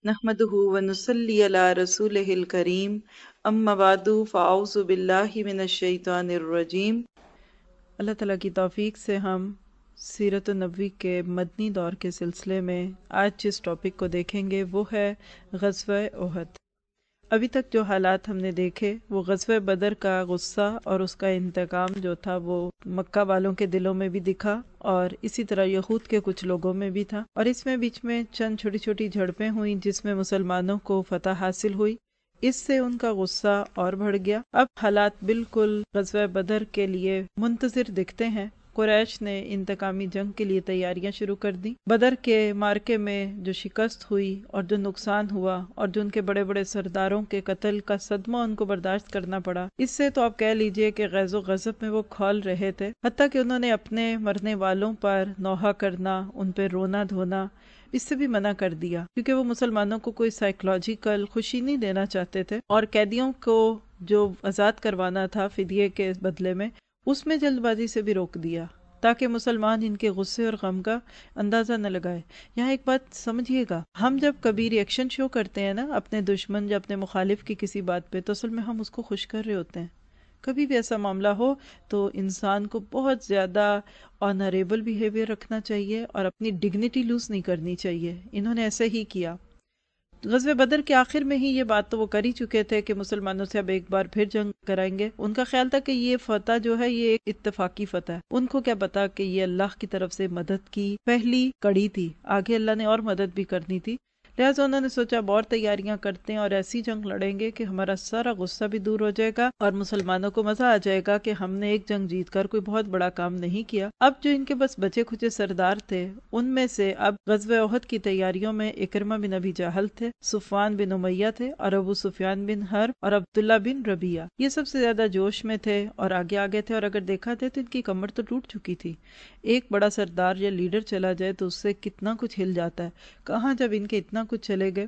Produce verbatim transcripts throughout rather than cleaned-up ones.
نحمده ونصلي على رسوله الكريم اما بعد فاعوذ باللہ من الشیطان الرجیم۔ اللہ تعالیٰ کی توفیق سے ہم سیرت النبوی کے مدنی دور کے سلسلے میں آج جس ٹاپک کو دیکھیں گے وہ ہے غزوہ احد۔ ابھی تک جو حالات ہم نے دیکھے وہ غزوہ بدر کا غصہ اور اس کا انتقام جو تھا وہ مکہ والوں کے دلوں میں بھی دکھا اور اسی طرح یہود کے کچھ لوگوں میں بھی تھا، اور اس میں بیچ میں چند چھوٹی چھوٹی جھڑپیں ہوئیں جس میں مسلمانوں کو فتح حاصل ہوئی۔ اس سے ان کا غصہ اور بڑھ گیا۔ اب حالات بالکل غزوہ بدر کے لیے منتظر دکھتے ہیں۔ قریش نے انتقامی جنگ کے لیے تیاریاں شروع کر دیں۔ بدر کے مارکے میں جو شکست ہوئی اور جو نقصان ہوا اور جو ان کے بڑے بڑے سرداروں کے قتل کا صدمہ ان کو برداشت کرنا پڑا، اس سے تو آپ کہہ لیجئے کہ غیظ و غضب میں وہ کھول رہے تھے، حتیٰ کہ انہوں نے اپنے مرنے والوں پر نوحہ کرنا، ان پہ رونا دھونا، اس سے بھی منع کر دیا، کیونکہ وہ مسلمانوں کو کوئی سائیکولوجیکل خوشی نہیں دینا چاہتے تھے، اور قیدیوں کو جو آزاد کروانا تھا فدیے کے بدلے میں، اس میں جلد بازی سے بھی روک دیا تاکہ مسلمان ان کے غصے اور غم کا اندازہ نہ لگائے۔ یہاں ایک بات سمجھیے گا، ہم جب کبھی ریئیکشن شو کرتے ہیں نا اپنے دشمن یا اپنے مخالف کی کسی بات پہ، تو اصل میں ہم اس کو خوش کر رہے ہوتے ہیں۔ کبھی بھی ایسا معاملہ ہو تو انسان کو بہت زیادہ آنریبل بیہیویئر رکھنا چاہیے اور اپنی ڈگنیٹی لوز نہیں کرنی چاہیے۔ انہوں نے ایسے ہی کیا۔ غزوہ بدر کے آخر میں ہی یہ بات تو وہ کر ہی چکے تھے کہ مسلمانوں سے اب ایک بار پھر جنگ کرائیں گے۔ ان کا خیال تھا کہ یہ فتح جو ہے یہ ایک اتفاقی فتح ہے، ان کو کیا پتا کہ یہ اللہ کی طرف سے مدد کی پہلی کڑی تھی، آگے اللہ نے اور مدد بھی کرنی تھی۔ لہٰذا انہوں نے سوچا اب اور تیاریاں کرتے ہیں اور ایسی جنگ لڑیں گے کہ ہمارا سارا غصہ بھی دور ہو جائے گا اور مسلمانوں کو مزہ آ جائے گا کہ ہم نے ایک جنگ جیت کر کوئی بہت بڑا کام نہیں کیا۔ اب جو ان کے بس بچے کھچے سردار تھے ان میں سے اب غزوہ احد کی تیاریوں میں اکرمہ بن ابی جہل تھے، صفوان بن امیہ تھے اور ابو سفیان بن حرب اور عبداللہ بن ربیعہ، یہ سب سے زیادہ جوش میں تھے اور آگے آگے تھے، اور اگر دیکھا تھے تو ان کی کمر تو ٹوٹ چکی تھی۔ ایک بڑا سردار یا لیڈر چلا جائے تو اس سے کتنا کچھ ہل جاتا ہے، کہاں جب ان کے اتنا کچھ چلے گئے۔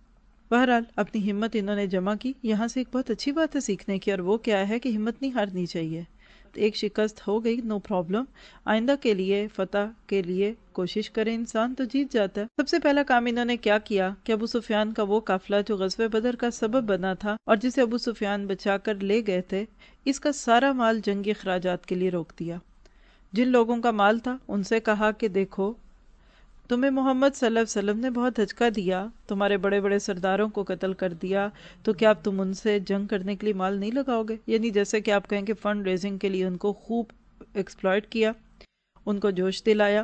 بہرحال اپنی ہمت انہوں نے جمع کی۔ یہاں سے ایک بہت اچھی بات ہے سیکھنے کی، اور وہ کیا ہے کہ ہمت نہیں ہارنی چاہیے۔ ایک شکست ہو گئی، نو پرابلم، آئندہ کے لیے فتح کے لیے کوشش کرے انسان تو جیت جاتا ہے۔ سب سے پہلا کام انہوں نے کیا کیا کہ ابو سفیان کا وہ قافلہ جو غزوہ بدر کا سبب بنا تھا اور جسے ابو سفیان بچا کر لے گئے تھے، اس کا سارا مال جنگی اخراجات کے لیے روک دیا۔ جن لوگوں کا مال تھا ان سے کہا کہ دیکھو، تمہیں محمد صلی اللہ علیہ وسلم نے بہت دھچکا دیا، تمہارے بڑے بڑے سرداروں کو قتل کر دیا، تو کیا اب تم ان سے جنگ کرنے کے لیے مال نہیں لگاؤ گے؟ یعنی جیسے کہ آپ کہیں کہ فنڈ ریزنگ کے لیے ان کو خوب ایکسپلائٹ کیا، ان کو جوش دلایا۔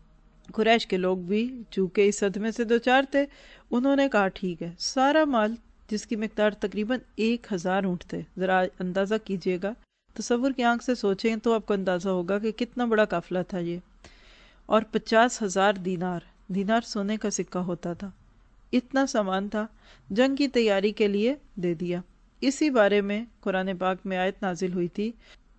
قریش کے لوگ بھی چونکہ اس صدمے سے دوچار تھے، انہوں نے کہا ٹھیک ہے، سارا مال جس کی مقدار تقریباً ایک ہزار اونٹ تھے، ذرا اندازہ کیجئے گا، تصور کی آنکھ سے سوچیں تو آپ کو اندازہ ہوگا کہ کتنا بڑا قافلہ تھا یہ، اور پچاس ہزار دینار، دینار سونے کا سکہ ہوتا تھا، اتنا سامان تھا، جنگ کی تیاری کے لیے دے دیا۔ اسی بارے میں قرآن پاک میں آیت نازل ہوئی تھی،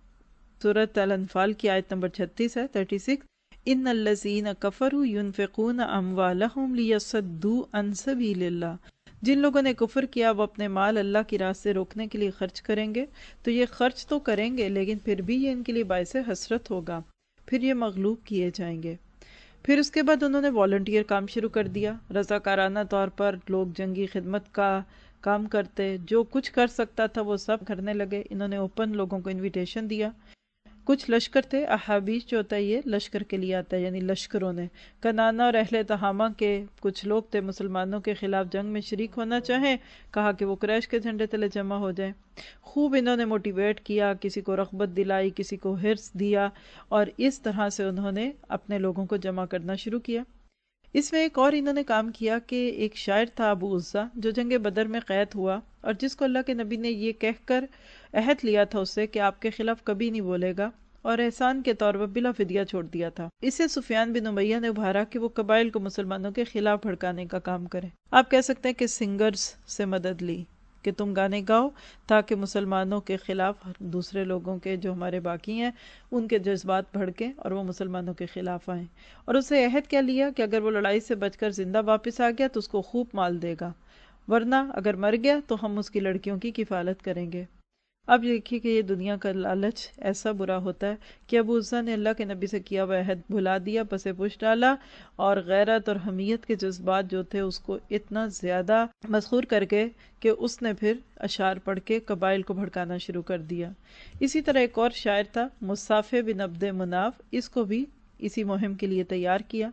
سورۃ الانفال کی آیت نمبر چھتیس ہے، چھتیس، ان الذین کفروا ينفقون اموالهم لیصدوا عن سبیل اللہ، جن لوگوں نے کفر کیا وہ اپنے مال اللہ کی راہ سے روکنے کے لیے خرچ کریں گے، تو یہ خرچ تو کریں گے لیکن پھر بھی یہ ان کے لیے باعث حسرت ہوگا، پھر یہ مغلوب کیے جائیں گے۔ پھر اس کے بعد انہوں نے والنٹیئر کام شروع کر دیا، رضاکارانہ طور پر لوگ جنگی خدمت کا کام کرتے، جو کچھ کر سکتا تھا وہ سب کرنے لگے۔ انہوں نے اوپن لوگوں کو انویٹیشن دیا۔ کچھ لشکر تھے، احابیش جو ہوتا ہے یہ لشکر کے لیے آتا ہے، یعنی لشکروں نے، کنانہ اور اہل تہامہ کے کچھ لوگ تھے مسلمانوں کے خلاف جنگ میں شریک ہونا چاہیں، کہا کہ وہ قریش کے جھنڈے تلے جمع ہو جائیں۔ خوب انہوں نے موٹیویٹ کیا، کسی کو رغبت دلائی، کسی کو حرص دیا، اور اس طرح سے انہوں نے اپنے لوگوں کو جمع کرنا شروع کیا۔ اس میں ایک اور انہوں نے کام کیا کہ ایک شاعر تھا ابو عزہ جو جنگ بدر میں قید ہوا، اور جس کو اللہ کے نبی نے یہ کہہ کر عہد لیا تھا اس سے کہ آپ کے خلاف کبھی نہیں بولے گا، اور احسان کے طور پر بلا فدیہ چھوڑ دیا تھا۔ اسے سفیان بن امیہ نے ابھارا کہ وہ قبائل کو مسلمانوں کے خلاف بھڑکانے کا کام کرے۔ آپ کہہ سکتے ہیں کہ سنگرز سے مدد لی کہ تم گانے گاؤ تاکہ مسلمانوں کے خلاف دوسرے لوگوں کے جو ہمارے باقی ہیں ان کے جذبات بھڑکیں اور وہ مسلمانوں کے خلاف آئیں، اور اسے عہد کیا لیا کہ اگر وہ لڑائی سے بچ کر زندہ واپس آ گیا تو اس کو خوب مال دے گا، ورنہ اگر مر گیا تو ہم اس کی لڑکیوں کی کفالت کریں گے۔ اب دیکھیے کہ یہ دنیا کا لالچ ایسا برا ہوتا ہے کہ ابو عزا نے اللہ کے نبی سے کیا ہوا عہد بھلا دیا، پسے پش ڈالا، اور غیرت اور حمیت کے جذبات جو تھے اس کو اتنا زیادہ مسخور کر کے کہ اس نے پھر اشعار پڑھ کے قبائل کو بھڑکانا شروع کر دیا۔ اسی طرح ایک اور شاعر تھا مصافے بن عبد مناف، اس کو بھی اسی مہم کے لیے تیار کیا۔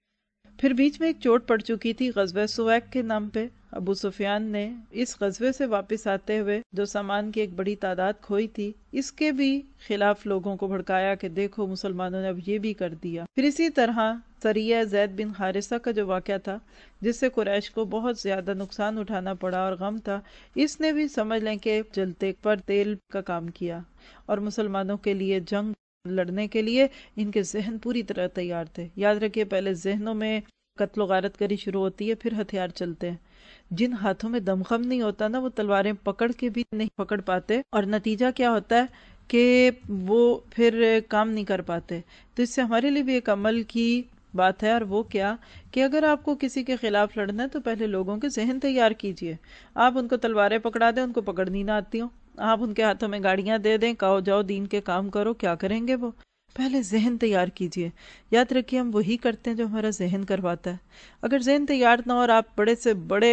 پھر بیچ میں ایک چوٹ پڑ چکی تھی غزوہ سویق کے نام پہ۔ ابو سفیان نے اس غزوے سے واپس آتے ہوئے جو سامان کی ایک بڑی تعداد کھوئی تھی، اس کے بھی خلاف لوگوں کو بھڑکایا کہ دیکھو مسلمانوں نے اب یہ بھی کر دیا۔ پھر اسی طرح سریہ زید بن حارثہ کا جو واقعہ تھا جس سے قریش کو بہت زیادہ نقصان اٹھانا پڑا اور غم تھا، اس نے بھی سمجھ لیں کہ جلتے پر تیل کا کام کیا، اور مسلمانوں کے لیے جنگ لڑنے کے لیے ان کے ذہن پوری طرح تیار تھے۔ یاد رکھیے پہلے ذہنوں میں قتل و غارت کری شروع ہوتی ہے، پھر ہتھیار چلتے ہیں۔ جن ہاتھوں میں دمخم نہیں ہوتا نا، وہ تلواریں پکڑ کے بھی نہیں پکڑ پاتے، اور نتیجہ کیا ہوتا ہے کہ وہ پھر کام نہیں کر پاتے۔ تو اس سے ہمارے لیے بھی ایک عمل کی بات ہے، اور وہ کیا کہ اگر آپ کو کسی کے خلاف لڑنا ہے تو پہلے لوگوں کے ذہن تیار کیجئے۔ آپ ان کو تلواریں پکڑا دیں، ان کو پکڑنی نہ آتی ہوں، آپ ان کے ہاتھوں میں گاڑیاں دے دیں، کہو جاؤ دین کے کام کرو، کیا کریں گے وہ؟ پہلے ذہن تیار کیجئے۔ یاد رکھیے ہم وہی کرتے ہیں جو ہمارا ذہن کرواتا ہے۔ اگر ذہن تیار نہ ہو اور آپ بڑے سے بڑے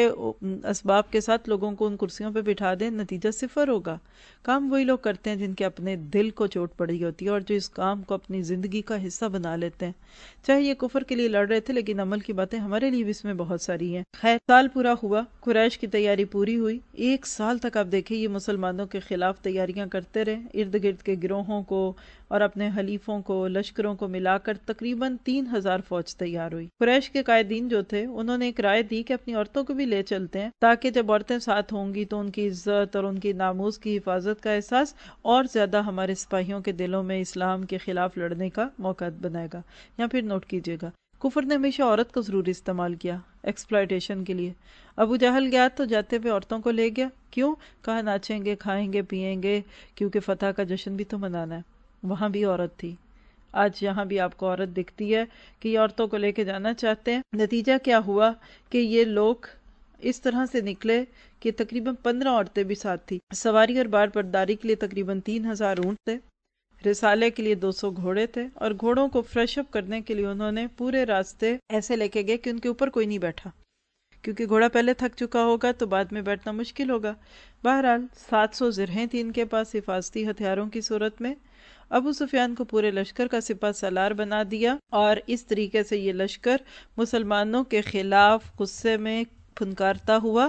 اسباب کے ساتھ لوگوں کو ان کرسیوں پہ بٹھا دیں، نتیجہ صفر ہوگا۔ کام وہی لوگ کرتے ہیں جن کے اپنے دل کو چوٹ پڑی ہوتی ہے اور جو اس کام کو اپنی زندگی کا حصہ بنا لیتے ہیں۔ چاہے یہ کفر کے لیے لڑ رہے تھے، لیکن عمل کی باتیں ہمارے لیے بھی اس میں بہت ساری ہیں۔ خیر، سال پورا ہوا، قریش کی تیاری پوری ہوئی۔ ایک سال تک آپ دیکھیں یہ مسلمانوں کے خلاف تیاریاں کرتے رہے، ارد گرد کے گروہوں کو اور اپنے حلیفوں کو، لشکروں کو ملا کر تقریباً تین ہزار فوج تیار ہوئی۔ قریش کے قائدین جو تھے انہوں نے ایک رائے دی کہ اپنی عورتوں کو بھی لے چلتے ہیں، تاکہ جب عورتیں ساتھ ہوں گی تو ان کی عزت اور ان کی ناموس کی حفاظت کا احساس اور زیادہ ہمارے سپاہیوں کے دلوں میں اسلام کے خلاف لڑنے کا موقع بنائے گا۔ یا پھر نوٹ کیجئے گا، کفر نے ہمیشہ عورت کو ضرور استعمال کیا ایکسپلائٹیشن کے لیے۔ ابو جہل گیا تو جاتے ہوئے عورتوں کو لے گیا، کیوں؟ کہا ناچیں گے، کھائیں گے، پیئیں گے، کیونکہ فتح کا جشن بھی تو منانا ہے۔ وہاں بھی عورت تھی، آج یہاں بھی آپ کو عورت دکھتی ہے کہ یہ عورتوں کو لے کے جانا چاہتے ہیں۔ نتیجہ کیا ہوا کہ یہ لوگ اس طرح سے نکلے کہ تقریباً پندرہ عورتیں بھی ساتھ تھی۔ سواری اور بار برداری کے لیے تقریباً تین ہزار اونٹ تھے، رسالے کے لیے دو سو گھوڑے تھے، اور گھوڑوں کو فریش اپ کرنے کے لیے انہوں نے پورے راستے ایسے لے کے گئے کہ ان کے اوپر کوئی نہیں بیٹھا، کیونکہ گھوڑا پہلے تھک چکا ہوگا تو بعد میں بیٹھنا مشکل ہوگا۔ بہرحال سات سو زرہیں تھی ان کے پاس حفاظتی ہتھیاروں کی صورت میں۔ ابو سفیان کو پورے لشکر کا سپہ سالار بنا دیا، اور اس طریقے سے یہ لشکر مسلمانوں کے خلاف غصے میں پھنکارتا ہوا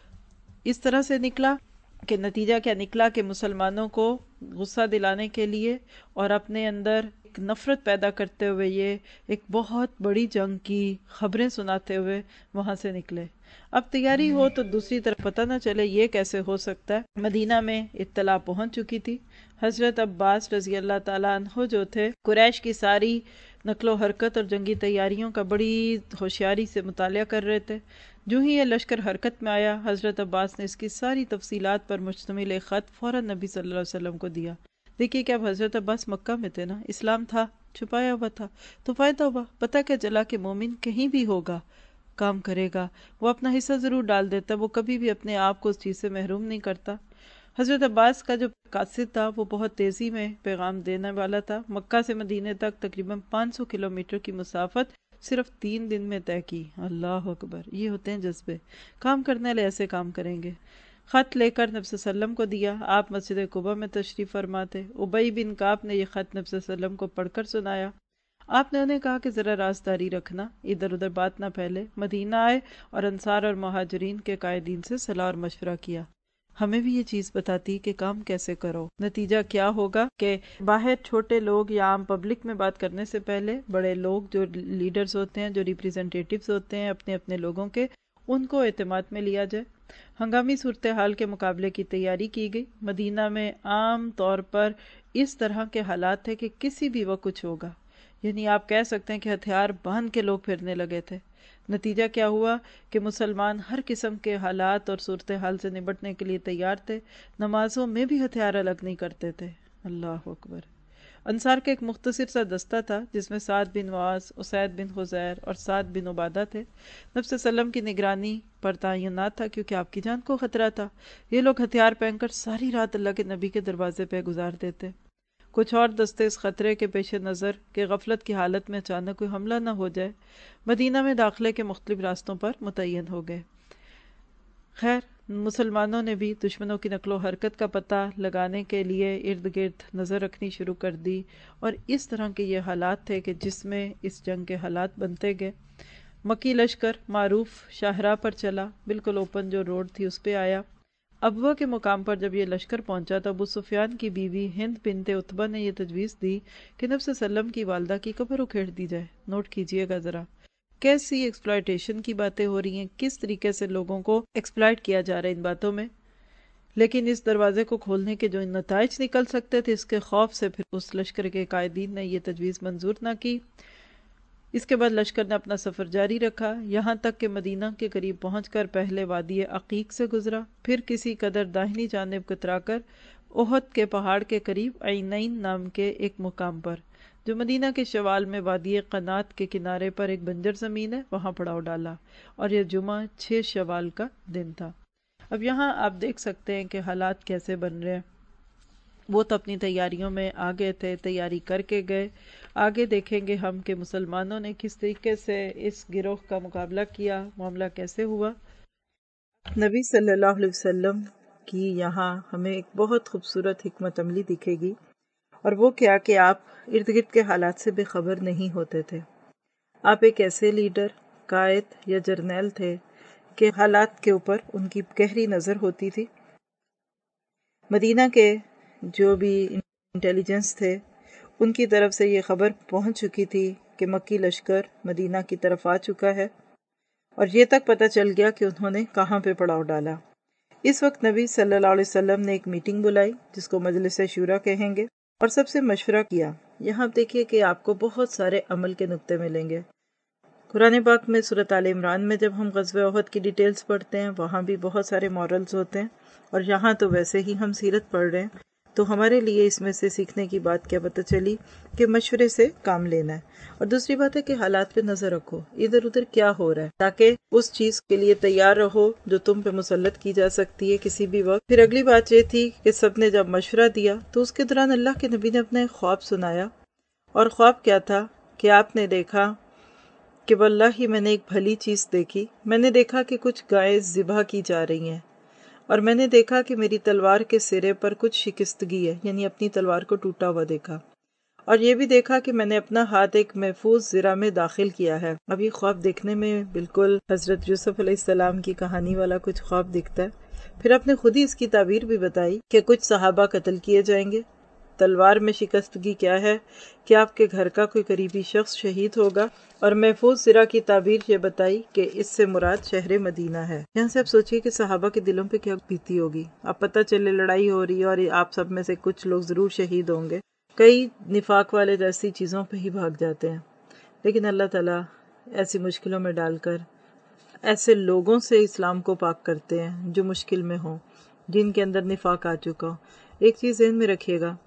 اس طرح سے نکلا کہ نتیجہ کیا نکلا کہ مسلمانوں کو غصہ دلانے کے لیے اور اپنے اندر ایک نفرت پیدا کرتے ہوئے یہ ایک بہت بڑی جنگ کی خبریں سناتے ہوئے وہاں سے نکلے۔ اب تیاری ہو تو دوسری طرف پتہ نہ چلے، یہ کیسے ہو سکتا ہے؟ مدینہ میں اطلاع پہنچ چکی تھی۔ حضرت عباس رضی اللہ تعالیٰ عنہ جو تھے قریش کی ساری نقل و حرکت اور جنگی تیاریوں کا بڑی ہوشیاری سے مطالعہ کر رہے تھے۔ جو ہی یہ لشکر حرکت میں آیا، حضرت عباس نے اس کی ساری تفصیلات پر مشتمل ایک خط فوراً نبی صلی اللہ علیہ وسلم کو دیا۔ دیکھیے کہ اب حضرت عباس مکہ میں تھے نا، اسلام تھا، چھپایا ہوا تھا، تو فائدہ ہوا، پتہ کیا چلا کہ مومن کہیں بھی ہوگا کام کرے گا، وہ اپنا حصہ ضرور ڈال دیتا ہے، وہ کبھی بھی اپنے آپ کو اس چیز سے محروم نہیں کرتا۔ حضرت عباس کا جو قاصد تھا وہ بہت تیزی میں پیغام دینے والا تھا۔ مکہ سے مدینے تک تقریباً پانچ سو کلومیٹر کی مسافت صرف تین دن میں طے کی۔ اللہ اکبر، یہ ہوتے ہیں جذبے، کام کرنے والے ایسے کام کریں گے۔ خط لے کر نبی صلی اللہ علیہ وسلم کو دیا، آپ مسجد قباء میں تشریف فرما تھے۔ ابی بن کعب نے یہ خط نبی صلی اللہ علیہ وسلم کو پڑھ کر سنایا۔ آپ نے انہیں کہا کہ ذرا رازداری رکھنا، ادھر ادھر بات نہ پھیلے۔ مدینہ آئے اور انصار اور مہاجرین کے قائدین سے صلاح اور مشورہ کیا۔ ہمیں بھی یہ چیز بتاتی کہ کام کیسے کرو۔ نتیجہ کیا ہوگا کہ باہر چھوٹے لوگ یا عام پبلک میں بات کرنے سے پہلے بڑے لوگ جو لیڈرز ہوتے ہیں، جو ریپریزنٹیٹیوز ہوتے ہیں اپنے اپنے لوگوں کے، ان کو اعتماد میں لیا جائے۔ ہنگامی صورتحال کے مقابلے کی تیاری کی گئی۔ مدینہ میں عام طور پر اس طرح کے حالات تھے کہ کسی بھی وقت کچھ ہوگا، یعنی آپ کہہ سکتے ہیں کہ ہتھیار باندھ کے لوگ پھرنے لگے تھے۔ نتیجہ کیا ہوا کہ مسلمان ہر قسم کے حالات اور صورتحال سے نمٹنے کے لیے تیار تھے۔ نمازوں میں بھی ہتھیار الگ نہیں کرتے تھے۔ اللہ اکبر۔ انصار کا ایک مختصر سا دستہ تھا جس میں سعد بن معاذ، اسید بن خزیر اور سعد بن عبادہ تھے۔ نبی صلی اللہ علیہ وسلم کی نگرانی پر تعینات تھا کیونکہ آپ کی جان کو خطرہ تھا۔ یہ لوگ ہتھیار پہن کر ساری رات اللہ کے نبی کے دروازے پہ گزار دیتے۔ کچھ اور دستے اس خطرے کے پیش نظر کہ غفلت کی حالت میں اچانک کوئی حملہ نہ ہو جائے، مدینہ میں داخلے کے مختلف راستوں پر متعین ہو گئے۔ خیر، مسلمانوں نے بھی دشمنوں کی نقل و حرکت کا پتہ لگانے کے لیے ارد گرد نظر رکھنی شروع کر دی، اور اس طرح کے یہ حالات تھے کہ جس میں اس جنگ کے حالات بنتے گئے۔ مکی لشکر معروف شاہراہ پر چلا، بالکل اوپن جو روڈ تھی اس پہ آیا۔ ابوا کے مقام پر جب یہ لشکر پہنچا تو ابو سفیان کی بیوی ہند بنت عتبہ نے یہ تجویز دی کہ نبی صلی اللہ علیہ وسلم کی والدہ کی قبر اکھیڑ دی جائے۔ نوٹ کیجئے گا ذرا کیسی ایکسپلائٹیشن کی باتیں ہو رہی ہیں، کس طریقے سے لوگوں کو ایکسپلائٹ کیا جا رہا ہے ان باتوں میں۔ لیکن اس دروازے کو کھولنے کے جو نتائج نکل سکتے تھے، اس کے خوف سے پھر اس لشکر کے قائدین نے یہ تجویز منظور نہ کی۔ اس کے بعد لشکر نے اپنا سفر جاری رکھا، یہاں تک کہ مدینہ کے قریب پہنچ کر پہلے وادی عقیق سے گزرا، پھر کسی قدر داہنی جانب کترا کر احد کے پہاڑ کے قریب عینین نام کے ایک مقام پر، جو مدینہ کے شمال میں وادی قنات کے کنارے پر ایک بنجر زمین ہے، وہاں پڑاؤ ڈالا، اور یہ جمعہ چھ شوال کا دن تھا۔ اب یہاں آپ دیکھ سکتے ہیں کہ حالات کیسے بن رہے ہیں۔ وہ تو اپنی تیاریوں میں آگے تھے، تیاری کر کے گئے۔ آگے دیکھیں گے ہم کہ مسلمانوں نے کس طریقے سے اس گروہ کا مقابلہ کیا، معاملہ کیسے ہوا۔ نبی صلی اللہ علیہ وسلم کی یہاں ہمیں ایک بہت خوبصورت حکمت عملی دکھے گی، اور وہ کیا کہ آپ ارد گرد کے حالات سے بے خبر نہیں ہوتے تھے۔ آپ ایک ایسے لیڈر، قائد یا جرنیل تھے کہ حالات کے اوپر ان کی گہری نظر ہوتی تھی۔ مدینہ کے جو بھی انٹیلیجنس تھے ان کی طرف سے یہ خبر پہنچ چکی تھی کہ مکی لشکر مدینہ کی طرف آ چکا ہے، اور یہ تک پتہ چل گیا کہ انہوں نے کہاں پہ پڑاؤ ڈالا۔ اس وقت نبی صلی اللہ علیہ وسلم نے ایک میٹنگ بلائی جس کو مجلس شورا کہیں گے، اور سب سے مشورہ کیا۔ یہاں دیکھیے کہ آپ کو بہت سارے عمل کے نقطے ملیں گے۔ قرآن پاک میں سورۃ آل عمران میں جب ہم غزوہ احد کی ڈیٹیلز پڑھتے ہیں، وہاں بھی بہت سارے مورلز ہوتے ہیں، اور یہاں تو ویسے ہی ہم سیرت پڑھ رہے ہیں، تو ہمارے لیے اس میں سے سیکھنے کی بات کیا پتہ چلی کہ مشورے سے کام لینا ہے، اور دوسری بات ہے کہ حالات پہ نظر رکھو، ادھر ادھر کیا ہو رہا ہے، تاکہ اس چیز کے لیے تیار رہو جو تم پہ مسلط کی جا سکتی ہے کسی بھی وقت۔ پھر اگلی بات یہ تھی کہ سب نے جب مشورہ دیا تو اس کے دوران اللہ کے نبی نے اپنا ایک خواب سنایا، اور خواب کیا تھا کہ آپ نے دیکھا کہ واللہ میں نے ایک بھلی چیز دیکھی، میں نے دیکھا کہ کچھ گائیں ذبح کی جا رہی ہیں، اور میں نے دیکھا کہ میری تلوار کے سرے پر کچھ شکستگی ہے، یعنی اپنی تلوار کو ٹوٹا ہوا دیکھا، اور یہ بھی دیکھا کہ میں نے اپنا ہاتھ ایک محفوظ زرہ میں داخل کیا ہے۔ اب یہ خواب دیکھنے میں بالکل حضرت یوسف علیہ السلام کی کہانی والا کچھ خواب دکھتا ہے۔ پھر آپ نے خود ہی اس کی تعبیر بھی بتائی کہ کچھ صحابہ قتل کیے جائیں گے۔ تلوار میں شکستگی کیا ہے کہ آپ کے گھر کا کوئی قریبی شخص شہید ہوگا، اور محفوظ زرہ کی تعبیر یہ بتائی کہ اس سے مراد شہر مدینہ ہے۔ یہاں سے آپ سوچئے کہ صحابہ کے دلوں پہ کیا بیتی ہوگی۔ اب پتہ چلے لڑائی ہو رہی ہے اور آپ سب میں سے کچھ لوگ ضرور شہید ہوں گے، کئی نفاق والے ایسی چیزوں پہ ہی بھاگ جاتے ہیں، لیکن اللہ تعالیٰ ایسی مشکلوں میں ڈال کر ایسے لوگوں سے اسلام کو پاک کرتے ہیں جو مشکل میں ہوں، جن کے اندر نفاق آ چکا ہو۔ ایک چیز ذہن میں رکھیے گا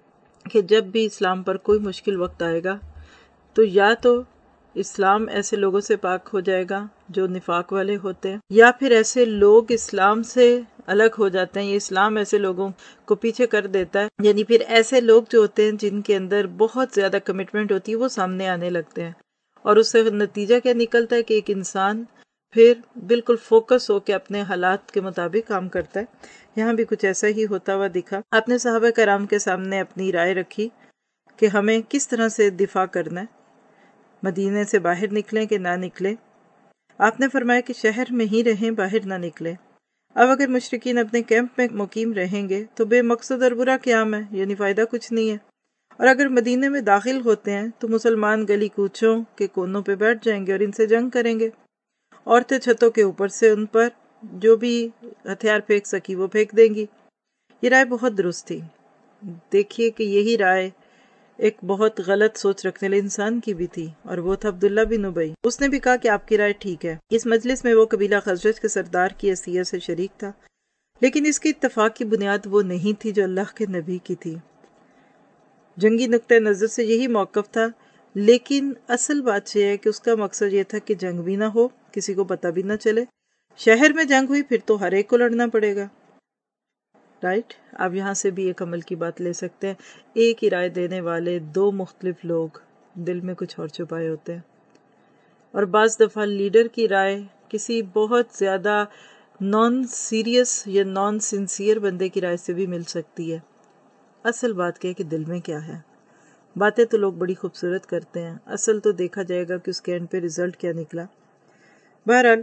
کہ جب بھی اسلام پر کوئی مشکل وقت آئے گا تو یا تو اسلام ایسے لوگوں سے پاک ہو جائے گا جو نفاق والے ہوتے ہیں، یا پھر ایسے لوگ اسلام سے الگ ہو جاتے ہیں، یہ اسلام ایسے لوگوں کو پیچھے کر دیتا ہے، یعنی پھر ایسے لوگ جو ہوتے ہیں جن کے اندر بہت زیادہ کمٹمنٹ ہوتی ہے وہ سامنے آنے لگتے ہیں، اور اس سے نتیجہ کیا نکلتا ہے کہ ایک انسان پھر بالکل فوکس ہو کے اپنے حالات کے مطابق کام کرتا ہے۔ یہاں بھی کچھ ایسا ہی ہوتا ہوا دکھا۔ آپ نے صحابہ کرام کے سامنے اپنی رائے رکھی کہ ہمیں کس طرح سے دفاع کرنا ہے، مدینے سے باہر نکلیں کہ نہ نکلیں۔ آپ نے فرمایا کہ شہر میں ہی رہیں، باہر نہ نکلیں۔ اب اگر مشرکین اپنے کیمپ میں مقیم رہیں گے تو بے مقصد اور برا قیام ہے، یعنی فائدہ کچھ نہیں ہے، اور اگر مدینے میں داخل ہوتے ہیں تو مسلمان گلی کوچوں کے کونوں پہ بیٹھ جائیں گے اور ان سے جنگ کریں گے، عورتیں چھتوں کے اوپر سے ان پر جو بھی ہتھیار پھینک سکی وہ پھینک دیں گی۔ یہ رائے بہت درست تھی۔ دیکھیے کہ یہی رائے ایک بہت غلط سوچ رکھنے والے انسان کی بھی تھی، اور وہ تھا عبداللہ بن ابی۔ اس نے بھی کہا کہ آپ کی رائے ٹھیک ہے۔ اس مجلس میں وہ قبیلہ خزرج کے سردار کی حیثیت سے شریک تھا، لیکن اس کی اتفاق کی بنیاد وہ نہیں تھی جو اللہ کے نبی کی تھی۔ جنگی نقطۂ نظر سے یہی موقف تھا، لیکن اصل بات یہ ہے کہ اس کا مقصد یہ تھا کہ جنگ بھی نہ ہو، کسی کو پتہ بھی نہ چلے۔ شہر میں جنگ ہوئی پھر تو ہر ایک کو لڑنا پڑے گا، رائٹ؟ آپ یہاں سے بھی ایک عمل کی بات لے سکتے ہیں۔ ایک ہی رائے دینے والے دو مختلف لوگ دل میں کچھ اور چھپائے ہوتے ہیں، اور بعض دفعہ لیڈر کی رائے کسی بہت زیادہ نان سیریس یا نان سنسیئر بندے کی رائے سے بھی مل سکتی ہے۔ اصل بات کیا ہے کہ دل میں کیا ہے۔ باتیں تو لوگ بڑی خوبصورت کرتے ہیں، اصل تو دیکھا جائے گا کہ اس کے اینڈ پہ رزلٹ کیا نکلا۔ بہرحال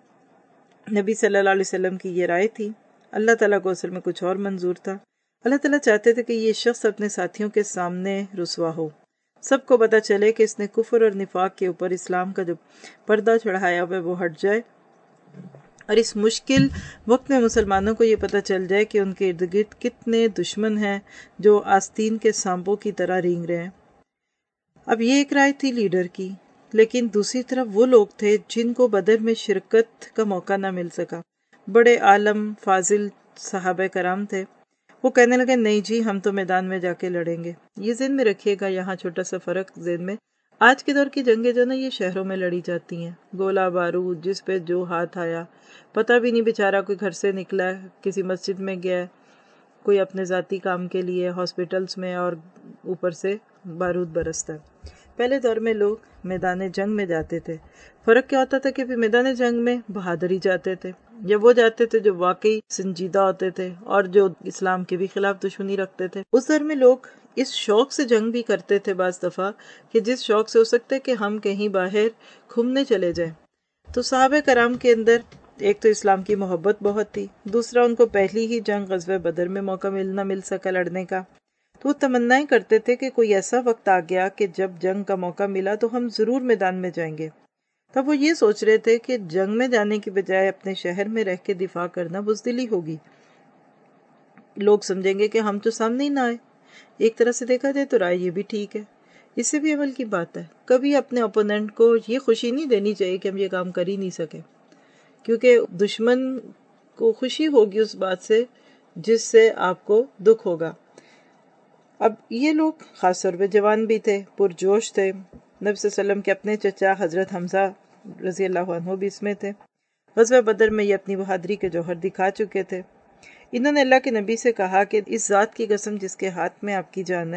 نبی صلی اللہ علیہ وسلم کی یہ رائے تھی، اللہ تعالیٰ کو اصل میں کچھ اور منظور تھا۔ اللہ تعالیٰ چاہتے تھے کہ یہ شخص اپنے ساتھیوں کے سامنے رسوا ہو، سب کو پتہ چلے کہ اس نے کفر اور نفاق کے اوپر اسلام کا جو پردہ چڑھایا ہوا ہے وہ ہٹ جائے، اور اس مشکل وقت میں مسلمانوں کو یہ پتہ چل جائے کہ ان کے ارد گرد کتنے دشمن ہیں جو آستین کے سانپوں کی طرح رینگ رہے ہیں۔ اب یہ ایک رائے تھی لیڈر کی، لیکن دوسری طرف وہ لوگ تھے جن کو بدر میں شرکت کا موقع نہ مل سکا، بڑے عالم فاضل صحابہ کرام تھے۔ وہ کہنے لگے نہیں جی ہم تو میدان میں جا کے لڑیں گے۔ یہ ذہن میں رکھیے گا، یہاں چھوٹا سا فرق ذہن میں، آج کے دور کی جنگیں جو نا یہ شہروں میں لڑی جاتی ہیں، گولہ بارود جس پہ جو ہاتھ آیا، پتہ بھی نہیں بیچارہ کوئی گھر سے نکلا ہے، کسی مسجد میں گیا ہے، کوئی اپنے ذاتی کام کے لیے ہاسپٹلز میں، اور اوپر سے بارود برستا ہے۔ پہلے دور میں لوگ میدان جنگ میں جاتے تھے، فرق کیا ہوتا تھا کہ پھر میدان جنگ میں بہادری جاتے تھے، یا وہ جاتے تھے جو واقعی سنجیدہ ہوتے تھے اور جو اسلام کے بھی خلاف دشمنی رکھتے تھے۔ اس دور میں لوگ اس شوق سے جنگ بھی کرتے تھے بعض دفعہ کہ جس شوق سے ہو سکتا ہے کہ ہم کہیں باہر گھومنے چلے جائیں۔ تو صحابہ کرام کے اندر ایک تو اسلام کی محبت بہت تھی، دوسرا ان کو پہلی ہی جنگ غزوہ بدر میں موقع مل نہ مل سکا لڑنے کا، تو وہ تمنائیں کرتے تھے کہ کوئی ایسا وقت آ گیا کہ جب جنگ کا موقع ملا تو ہم ضرور میدان میں جائیں گے۔ تب وہ یہ سوچ رہے تھے کہ جنگ میں جانے کی بجائے اپنے شہر میں رہ کے دفاع کرنا بزدلی ہوگی، لوگ سمجھیں گے کہ ہم تو سامنے ہی نہ آئے۔ ایک طرح سے دیکھا جائے تو رائے یہ بھی ٹھیک ہے، اس سے بھی عمل کی بات ہے۔ کبھی اپنے اپوننٹ کو یہ خوشی نہیں دینی چاہیے کہ ہم یہ کام کر ہی نہیں سکے، کیونکہ دشمن کو خوشی ہوگی اس بات سے جس سے آپ کو دکھ ہوگا۔ اب یہ لوگ خاص طور پہ جوان بھی تھے، پرجوش تھے، نبی صلی اللہ علیہ وسلم کے اپنے چچا حضرت حمزہ رضی اللہ عنہ بھی اس میں تھے، غزوہ بدر میں یہ اپنی بہادری کے جوہر دکھا چکے تھے۔ انہوں نے اللہ کے نبی سے کہا کہ اس ذات کی قسم جس کے ہاتھ میں آپ کی جان ہے،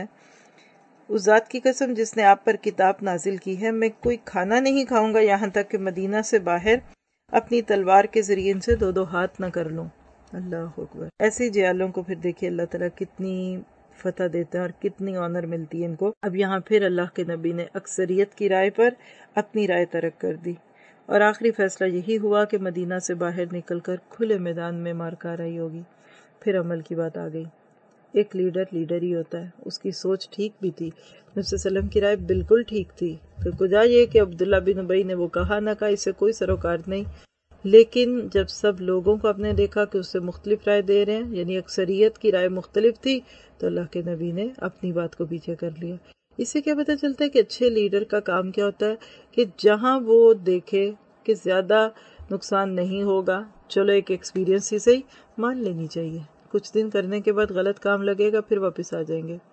اس ذات کی قسم جس نے آپ پر کتاب نازل کی ہے، میں کوئی کھانا نہیں کھاؤں گا یہاں تک کہ مدینہ سے باہر اپنی تلوار کے ذریعے ان سے دو دو ہاتھ نہ کر لوں۔ اللہ اکبر۔ ایسے جیالوں کو پھر دیکھیے اللہ تعالیٰ کتنی فتح دیتا ہے اور کتنی آنر ملتی ہے ان کو۔ اب یہاں پھر اللہ کے نبی نے اکثریت کی رائے پر اپنی رائے ترک کر دی، اور آخری فیصلہ یہی ہوا کہ مدینہ سے باہر نکل کر کھلے میدان میں مار کاروائی ہوگی۔ پھر عمل کی بات آ گئی۔ ایک لیڈر لیڈر ہی ہوتا ہے، اس کی سوچ ٹھیک بھی تھی، نبی صلی اللہ علیہ وسلم کی رائے بالکل ٹھیک تھی۔ پھر کجا یہ کہ عبداللہ بن ابی نے وہ کہا نہ کہا، اس سے کوئی سروکار نہیں، لیکن جب سب لوگوں کو آپ نے دیکھا کہ اس سے مختلف رائے دے رہے ہیں، یعنی اکثریت کی رائے مختلف تھی، تو اللہ کے نبی نے اپنی بات کو پیچھے کر لیا۔ اس سے کیا پتہ چلتا ہے کہ اچھے لیڈر کا کام کیا ہوتا ہے کہ جہاں وہ دیکھے کہ زیادہ نقصان نہیں ہوگا، چلو ایک ایکسپیرینس ہی صحیح مان لینی چاہیے، کچھ دن کرنے کے بعد غلط کام لگے گا پھر واپس آ جائیں گے،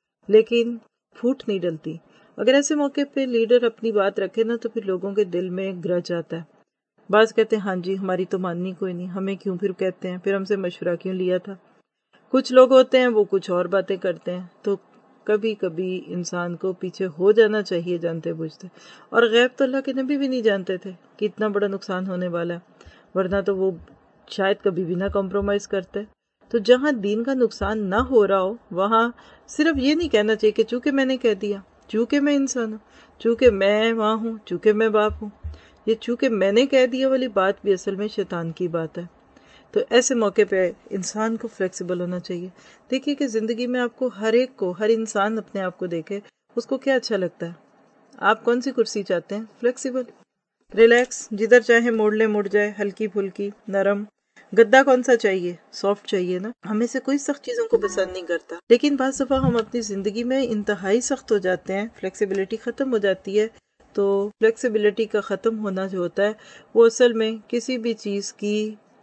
لیکن پھوٹ نہیں ڈلتی۔ اگر ایسے موقع پہ لیڈر اپنی بات رکھے نا تو پھر لوگوں کے دل میں گرج آتا ہے۔ بعض کہتے ہیں ہاں جی ہماری تو ماننی کوئی نہیں، ہمیں کیوں پھر کہتے ہیں، پھر ہم سے مشورہ کیوں لیا تھا۔ کچھ لوگ ہوتے ہیں وہ کچھ اور باتیں کرتے ہیں، تو کبھی کبھی انسان کو پیچھے ہو جانا چاہیے جانتے بوجھتے۔ اور غیب تو اللہ کے نبی بھی نہیں جانتے تھے کہ اتنا بڑا نقصان ہونے والا ہے، ورنہ تو وہ شاید کبھی بھی نہ کمپرومائز کرتے۔ تو جہاں دین کا نقصان نہ ہو رہا ہو وہاں صرف یہ نہیں کہنا چاہیے کہ چونکہ میں نے کہہ دیا، چونکہ میں انسان ہوں، چونکہ میں ماں ہوں، چونکہ میں باپ ہوں، یہ چونکہ میں نے کہہ دیا والی بات بھی اصل میں شیطان کی بات ہے۔ تو ایسے موقع پہ انسان کو فلیکسیبل ہونا چاہیے۔ دیکھیے کہ زندگی میں آپ کو ہر ایک کو، ہر انسان اپنے آپ کو دیکھے، اس کو کیا اچھا لگتا ہے۔ آپ کون سی کرسی چاہتے ہیں؟ فلیکسیبل، ریلیکس، جدھر چاہے موڑ لے مڑ جائے، ہلکی پھلکی، نرم۔ گدا کون سا چاہیے؟ سافٹ چاہیے نا۔ ہمیں سے کوئی سخت چیزوں کو پسند نہیں کرتا، لیکن بعض دفعہ ہم اپنی زندگی میں انتہائی سخت ہو جاتے ہیں، فلیکسیبلٹی ختم ہو جاتی ہے۔ تو فلیکسیبلٹی کا ختم ہونا جو ہوتا ہے وہ اصل میں کسی بھی چیز کی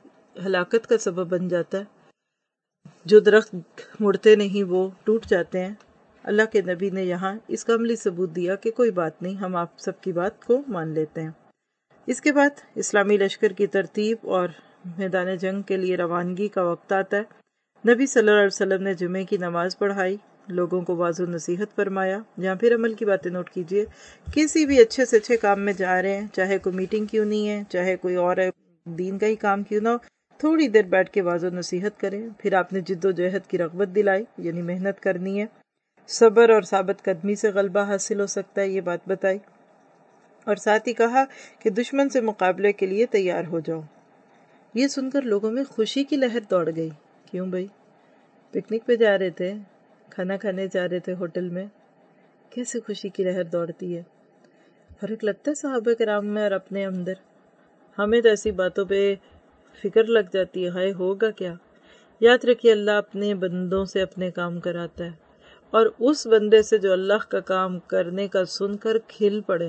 ہلاکت کا سبب بن جاتا ہے۔ جو درخت مڑتے نہیں وہ ٹوٹ جاتے ہیں، اللہ کے نبی نے یہاں اس کا عملی ثبوت دیا کہ کوئی بات نہیں، ہم آپ سب کی بات کو مان لیتے ہیں۔ اس کے بعد اسلامی لشکر کی ترتیب اور میدان جنگ کے لیے روانگی کا وقت آتا ہے۔ نبی صلی اللہ علیہ وسلم نے جمعے کی نماز پڑھائی، لوگوں کو واضح نصیحت فرمایا۔ یہاں پھر عمل کی باتیں نوٹ کیجئے، کسی بھی اچھے سے اچھے کام میں جا رہے ہیں، چاہے کوئی میٹنگ کیوں نہیں ہے، چاہے کوئی اور دین کا ہی کام کیوں نہ ہو، تھوڑی دیر بیٹھ کے واضح نصیحت کریں۔ پھر آپ نے جد و جہد کی رغبت دلائی، یعنی محنت کرنی ہے، صبر اور ثابت قدمی سے غلبہ حاصل ہو سکتا ہے، یہ بات بتائی، اور ساتھ ہی کہا کہ دشمن سے مقابلے کے لیے تیار ہو جاؤ۔ یہ سن کر لوگوں میں خوشی کی لہر دوڑ گئی۔ کیوں بھائی؟ پکنک پہ جا رہے تھے، کھانا کھانے جا رہے تھے ہوٹل میں، کیسے خوشی کی لہر دوڑتی ہے؟ فرق لگتا ہے صحابہ کرام میں اور اپنے اندر؟ ہمیں تو ایسی باتوں پہ فکر لگ جاتی ہے، ہائے ہوگا کیا؟ یاد رکھیے اللہ اپنے بندوں سے اپنے کام کراتا ہے، اور اس بندے سے جو اللہ کا کام کرنے کا سن کر کھل پڑے،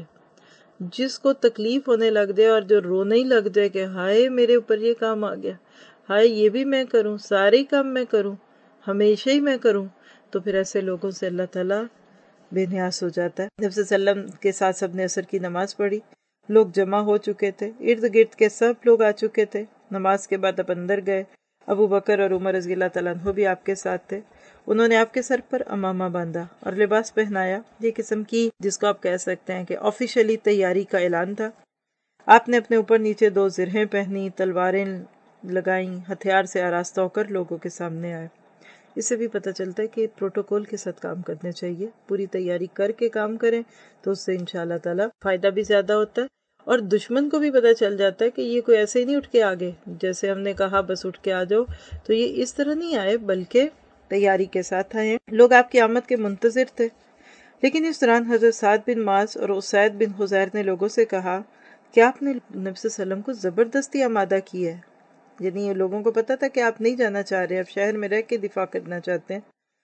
جس کو تکلیف ہونے لگ جائے اور جو رونے ہی لگ جائے کہ ہائے میرے اوپر یہ کام آ گیا، ہائے یہ بھی میں کروں، سارے کام میں کروں، ہمیشہ ہی میں کروں، تو پھر ایسے لوگوں سے اللہ تعالیٰ بے نیاز ہو جاتا ہے۔ نبی صلی اللہ علیہ وسلم کے ساتھ سب نے عصر کی نماز پڑھی، لوگ جمع ہو چکے تھے، ارد گرد کے سب لوگ آ چکے تھے۔ نماز کے بعد اب اندر گئے، ابو بکر اور عمر رضی اللہ تعالیٰ عنہ بھی آپ کے ساتھ تھے۔ انہوں نے آپ کے سر پر امامہ باندھا اور لباس پہنایا۔ یہ قسم کی، جس کو آپ کہہ سکتے ہیں کہ آفیشلی تیاری کا اعلان تھا۔ آپ نے اپنے اوپر نیچے دو زرہیں پہنی، تلواریں لگائیں، ہتھیار سے آراستہ ہو کر لوگوں کے سامنے آئے۔ اس سے بھی پتہ چلتا ہے کہ پروٹوکول کے ساتھ کام کرنے چاہیے، پوری تیاری کر کے کام کریں تو اس سے انشاءاللہ تعالی فائدہ بھی زیادہ ہوتا ہے، اور دشمن کو بھی پتہ چل جاتا ہے کہ یہ کوئی ایسے ہی نہیں اٹھ کے آگے، جیسے ہم نے کہا بس اٹھ کے آ جاؤ، تو یہ اس طرح نہیں آئے بلکہ تیاری کے ساتھ آئے۔ لوگ آپ کی آمد کے منتظر تھے، لیکن اس دوران حضرت سعد بن معاذ اور اسید بن حضیر نے لوگوں سے کہا کہ آپ نے نبی صلی اللہ علیہ وسلم کو زبردستی آمادہ کی ہے، یعنی یہ لوگوں کو پتا تھا کہ آپ نہیں جانا چاہ رہے، آپ شہر میں رہ کے دفاع کرنا چاہتے ہیں،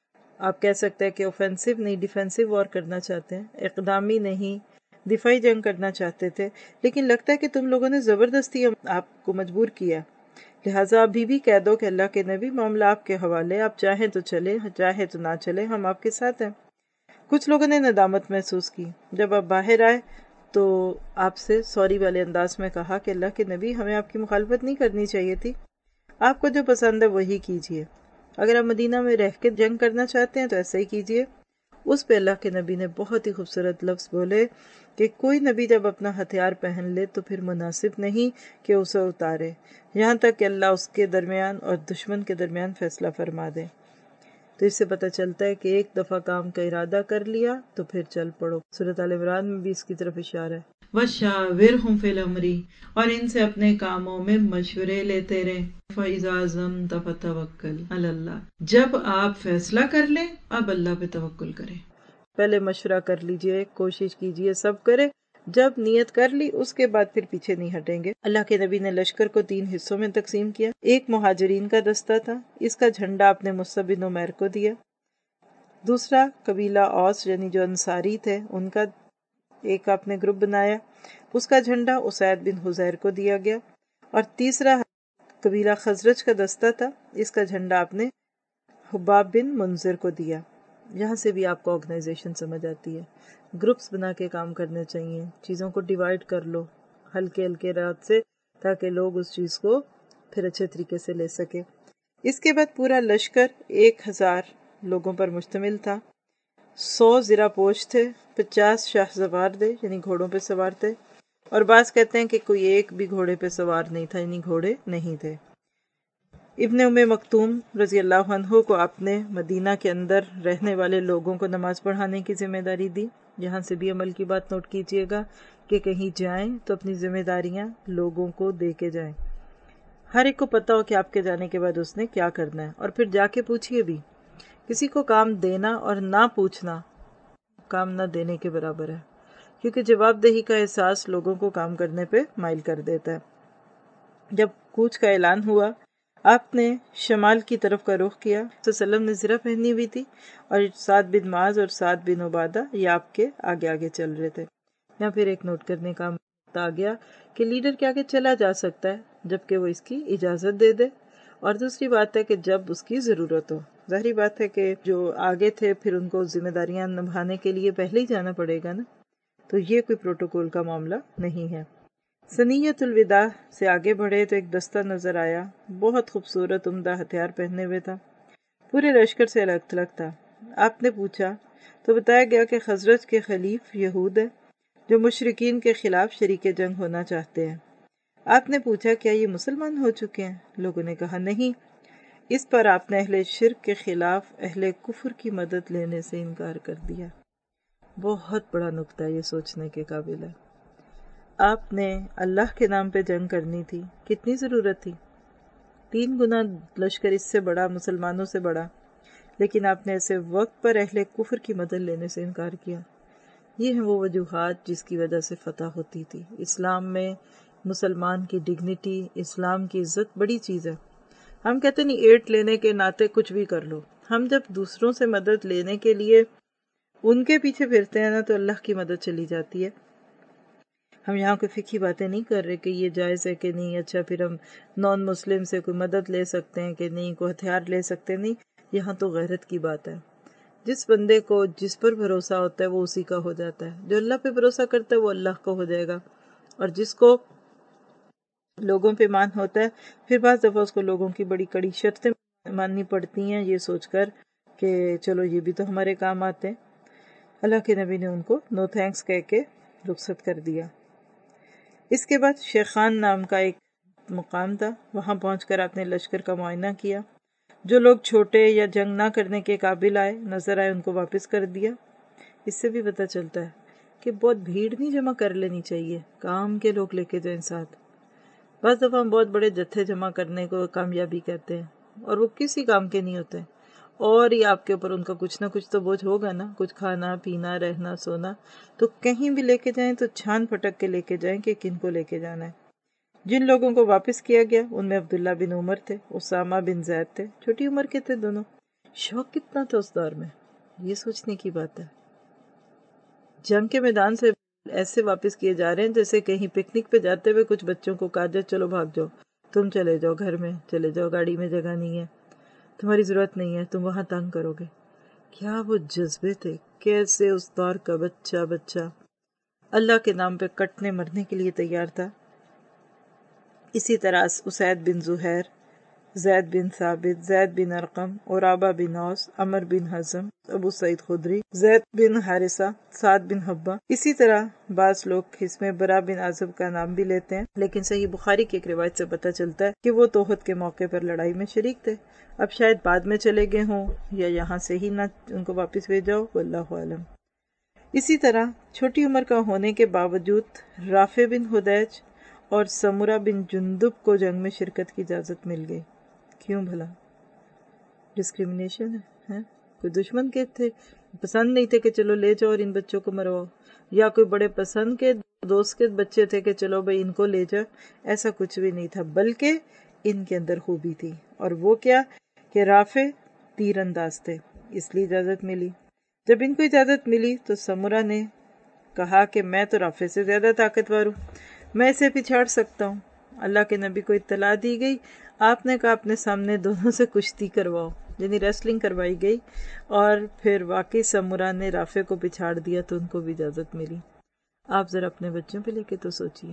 آپ کہہ سکتے ہیں کہ اوفینسو نہیں ڈیفینسو وار کرنا چاہتے ہیں، اقدامی نہیں دفاعی جنگ کرنا چاہتے تھے، لیکن لگتا ہے کہ تم لوگوں نے زبردستی آپ کو مجبور کیا، لہٰذا ابھی بھی کہہ دو کہ اللہ کے نبی معاملہ آپ کے حوالے، آپ چاہیں تو چلے چاہے تو نہ چلے، ہم آپ کے ساتھ ہیں۔ کچھ لوگوں نے ندامت محسوس کی۔ جب آپ باہر آئے تو آپ سے سوری والے انداز میں کہا کہ اللہ کے نبی ہمیں آپ کی مخالفت نہیں کرنی چاہیے تھی، آپ کو جو پسند ہے وہی کیجئے، اگر آپ مدینہ میں رہ کے جنگ کرنا چاہتے ہیں تو ایسا ہی کیجئے۔ اس پہ اللہ کے نبی نے بہت ہی خوبصورت لفظ بولے کہ کوئی نبی جب اپنا ہتھیار پہن لے تو پھر مناسب نہیں کہ اسے اتارے، یہاں تک کہ اللہ اس کے درمیان اور دشمن کے درمیان فیصلہ فرما دے۔ تو اس سے پتہ چلتا ہے کہ ایک دفعہ کام کا ارادہ کر لیا تو پھر چل پڑو۔ سورۃ آل عمران میں بھی اس کی طرف اشارہ ہے۔ وَشَاوِرْهُمْ فِي الْأَمْرِ، اور ان سے اپنے کاموں میں مشورے لیتے رہیں۔ فَإِذَا عَزَمْتَ فَتَوَكَّلْ عَلَى اللَّهِ، جب آپ فیصلہ کر لیں اب اللہ پہ توکل کریں۔ پہلے مشورہ کر لیجئے، کوشش کیجئے، سب کرے، جب نیت کر لی اس کے بعد پھر پیچھے نہیں ہٹیں گے۔ اللہ کے نبی نے لشکر کو تین حصوں میں تقسیم کیا۔ ایک مہاجرین کا دستہ تھا، اس کا جھنڈا آپ نے مصعب بن عمیر کو دیا۔ دوسرا قبیلہ اوس یعنی جو انصاری تھے ان کا ایک آپ نے گروپ بنایا، اس کا جھنڈا اسید بن حضیر کو دیا گیا۔ اور تیسرا قبیلہ خزرج کا دستہ تھا، اس کا جھنڈا آپ نے حباب بن منذر کو دیا۔ یہاں سے بھی آپ کو آرگنائزیشن سمجھ آتی ہے، گروپس بنا کے کام کرنے چاہیے، چیزوں کو ڈیوائیڈ کر لو ہلکے ہلکے رات سے، تاکہ لوگ اس چیز کو پھر اچھے طریقے سے لے سکے۔ اس کے بعد پورا لشکر ایک ہزار لوگوں پر مشتمل تھا، سو زرہ پوش تھے، پچاس شاہ سوار تھے یعنی گھوڑوں پہ سوار تھے، اور بعض کہتے ہیں کہ کوئی ایک بھی گھوڑے پہ سوار نہیں تھا، یعنی گھوڑے نہیں تھے۔ ابن ام مکتوم رضی اللہ عنہ کو آپ نے مدینہ کے اندر رہنے والے لوگوں کو نماز پڑھانے کی ذمہ داری دی۔ یہاں سے بھی عمل کی بات نوٹ کیجئے گا کہ کہیں جائیں تو اپنی ذمہ داریاں لوگوں کو دے کے جائیں، ہر ایک کو پتا ہو کہ آپ کے جانے کے بعد اس نے کیا کرنا ہے، اور پھر جا کے پوچھئے بھی۔ کسی کو کام دینا اور نہ پوچھنا کام نہ دینے کے برابر ہے، کیونکہ جواب دہی کا احساس لوگوں کو کام کرنے پہ مائل کر دیتا ہے۔ جب کوچ کا اعلان ہوا آپ نے شمال کی طرف کا رخ کیا، تو وسلم نے زرہ پہنی ہوئی تھی، اور سعد بن معاذ اور سعد بن عبادہ یہ آپ کے آگے آگے چل رہے تھے۔ یہاں پھر ایک نوٹ کرنے کا موقع آ گیا کہ لیڈر کے آگے چلا جا سکتا ہے جبکہ وہ اس کی اجازت دے دے، اور دوسری بات ہے کہ جب اس کی ضرورت ہو، ظاہری بات ہے کہ جو آگے تھے پھر ان کو ذمہ داریاں نبھانے کے لیے پہلے ہی جانا پڑے گا نا، تو یہ کوئی پروٹوکول کا معاملہ نہیں ہے۔ سنیت الوداع سے آگے بڑھے تو ایک دستہ نظر آیا، بہت خوبصورت عمدہ ہتھیار پہنے ہوئے تھا، پورے لشکر سے الگ تھلگ تھا۔ آپ نے پوچھا تو بتایا گیا کہ خزرج کے خلیف یہود ہے جو مشرکین کے خلاف شریک جنگ ہونا چاہتے ہیں۔ آپ نے پوچھا کیا یہ مسلمان ہو چکے ہیں؟ لوگوں نے کہا نہیں۔ اس پر آپ نے اہل شرک کے خلاف اہل کفر کی مدد لینے سے انکار کر دیا۔ بہت بڑا نکتہ یہ سوچنے کے قابل ہے۔ آپ نے اللہ کے نام پہ جنگ کرنی تھی، کتنی ضرورت تھی؟ تین گنا لشکر اس سے بڑا، مسلمانوں سے بڑا، لیکن آپ نے ایسے وقت پر اہل کفر کی مدد لینے سے انکار کیا۔ یہ ہیں وہ وجوہات جس کی وجہ سے فتح ہوتی تھی۔ اسلام میں مسلمان کی ڈگنیٹی، اسلام کی عزت بڑی چیز ہے۔ ہم کہتے نہیں ایٹ لینے کے ناطے کچھ بھی کر لو، ہم جب دوسروں سے مدد لینے کے لیے ان کے پیچھے پھرتے ہیں نا تو اللہ کی مدد چلی جاتی ہے۔ ہم یہاں کوئی فقہی باتیں نہیں کر رہے کہ یہ جائز ہے کہ نہیں، اچھا پھر ہم نان مسلم سے کوئی مدد لے سکتے ہیں کہ نہیں، کوئی ہتھیار لے سکتے نہیں، یہاں تو غیرت کی بات ہے۔ جس بندے کو جس پر بھروسہ ہوتا ہے وہ اسی کا ہو جاتا ہے، جو اللہ پہ بھروسہ کرتا ہے وہ اللہ کا ہو جائے گا، اور جس کو لوگوں پہ مان ہوتا ہے پھر بعض دفعہ اس کو لوگوں کی بڑی کڑی شرطیں ماننی پڑتی ہیں، یہ سوچ کر کہ چلو یہ بھی تو ہمارے کام آتے ہیں۔ اللہ کے نبی نے ان کو نو تھینکس کہہ کے رخصت کر دیا۔ اس کے بعد شیخان نام کا ایک مقام تھا، وہاں پہنچ کر آپ نے لشکر کا معائنہ کیا، جو لوگ چھوٹے یا جنگ نہ کرنے کے قابل آئے نظر آئے ان کو واپس کر دیا۔ اس سے بھی پتہ چلتا ہے کہ بہت بھیڑ نہیں جمع کر لینی چاہیے، کام کے لوگ لے کے جائیں ساتھ۔ بعض دفعہ ہم بہت بڑے جتھے جمع کرنے کو کامیابی کہتے ہیں اور وہ کسی کام کے نہیں ہوتے، اور یہ آپ کے اوپر ان کا کچھ نہ کچھ تو بوجھ ہوگا نا، کچھ کھانا پینا رہنا سونا، تو کہیں بھی لے کے جائیں تو چھان پھٹک کے لے کے جائیں کہ کن کو لے کے جانا ہے۔ جن لوگوں کو واپس کیا گیا ان میں عبداللہ بن عمر تھے، اسامہ بن زید تھے، چھوٹی عمر کے تھے دونوں۔ شوق کتنا تھا اس دور میں، یہ سوچنے کی بات ہے۔ جنگ کے میدان سے ایسے واپس کیے جا رہے ہیں جیسے کہیں پکنک پہ جاتے ہوئے کچھ بچوں کو کہا جائے چلو بھاگ جاؤ، تم چلے جاؤ گھر میں، چلے جاؤ گاڑی میں جگہ نہیں ہے، تمہاری ضرورت نہیں ہے، تم وہاں تنگ کرو گے۔ کیا وہ جذبے تھے، کیسے اس دور کا بچہ بچہ اللہ کے نام پہ کٹنے مرنے کے لیے تیار تھا۔ اسی طرح اسید بن زہیر، زید بن ثابت، زید بن ارقم، عرابہ بن اوس، عمر بن حزم، ابو سعید خدری، زید بن حارثہ، سعد بن حبہ۔ اسی طرح بعض لوگ اس میں برا بن عازب کا نام بھی لیتے ہیں، لیکن صحیح بخاری کی ایک روایت سے پتہ چلتا ہے کہ وہ توحد کے موقع پر لڑائی میں شریک تھے۔ اب شاید بعد میں چلے گئے ہوں یا یہاں سے ہی نہ ان کو واپس بھیجا ہو، واللہ عالم۔ اسی طرح چھوٹی عمر کا ہونے کے باوجود رافع بن حدیج اور سمرہ بن جندب کو جنگ میں شرکت کی اجازت مل گئی۔ کیوں بھلا؟ ڈسکریمنیشن ہے؟ کوئی دشمن کے تھے، پسند نہیں تھے کہ چلو لے جاؤ اور ان بچوں کو مرواؤ، یا کوئی بڑے پسند کے دوست کے بچے تھے کہ چلو بھائی ان کو لے جاؤ؟ ایسا کچھ بھی نہیں تھا، بلکہ ان کے اندر خوبی تھی، اور وہ کیا کہ رافع تیر انداز تھے، اس لیے اجازت ملی۔ جب ان کو اجازت ملی تو سمرہ نے کہا کہ میں تو رافع سے زیادہ طاقتور ہوں، میں اسے پچھاڑ سکتا ہوں۔ اللہ کے نبی کو اطلاع دی گئی، آپ نے کہا اپنے سامنے دونوں سے کشتی کرواؤ، یعنی ریسلنگ کروائی گئی، اور پھر واقعی سمرہ نے رافع کو پچھاڑ دیا تو ان کو بھی اجازت ملی۔ آپ ذرا اپنے بچوں پہ لے کے تو سوچئے،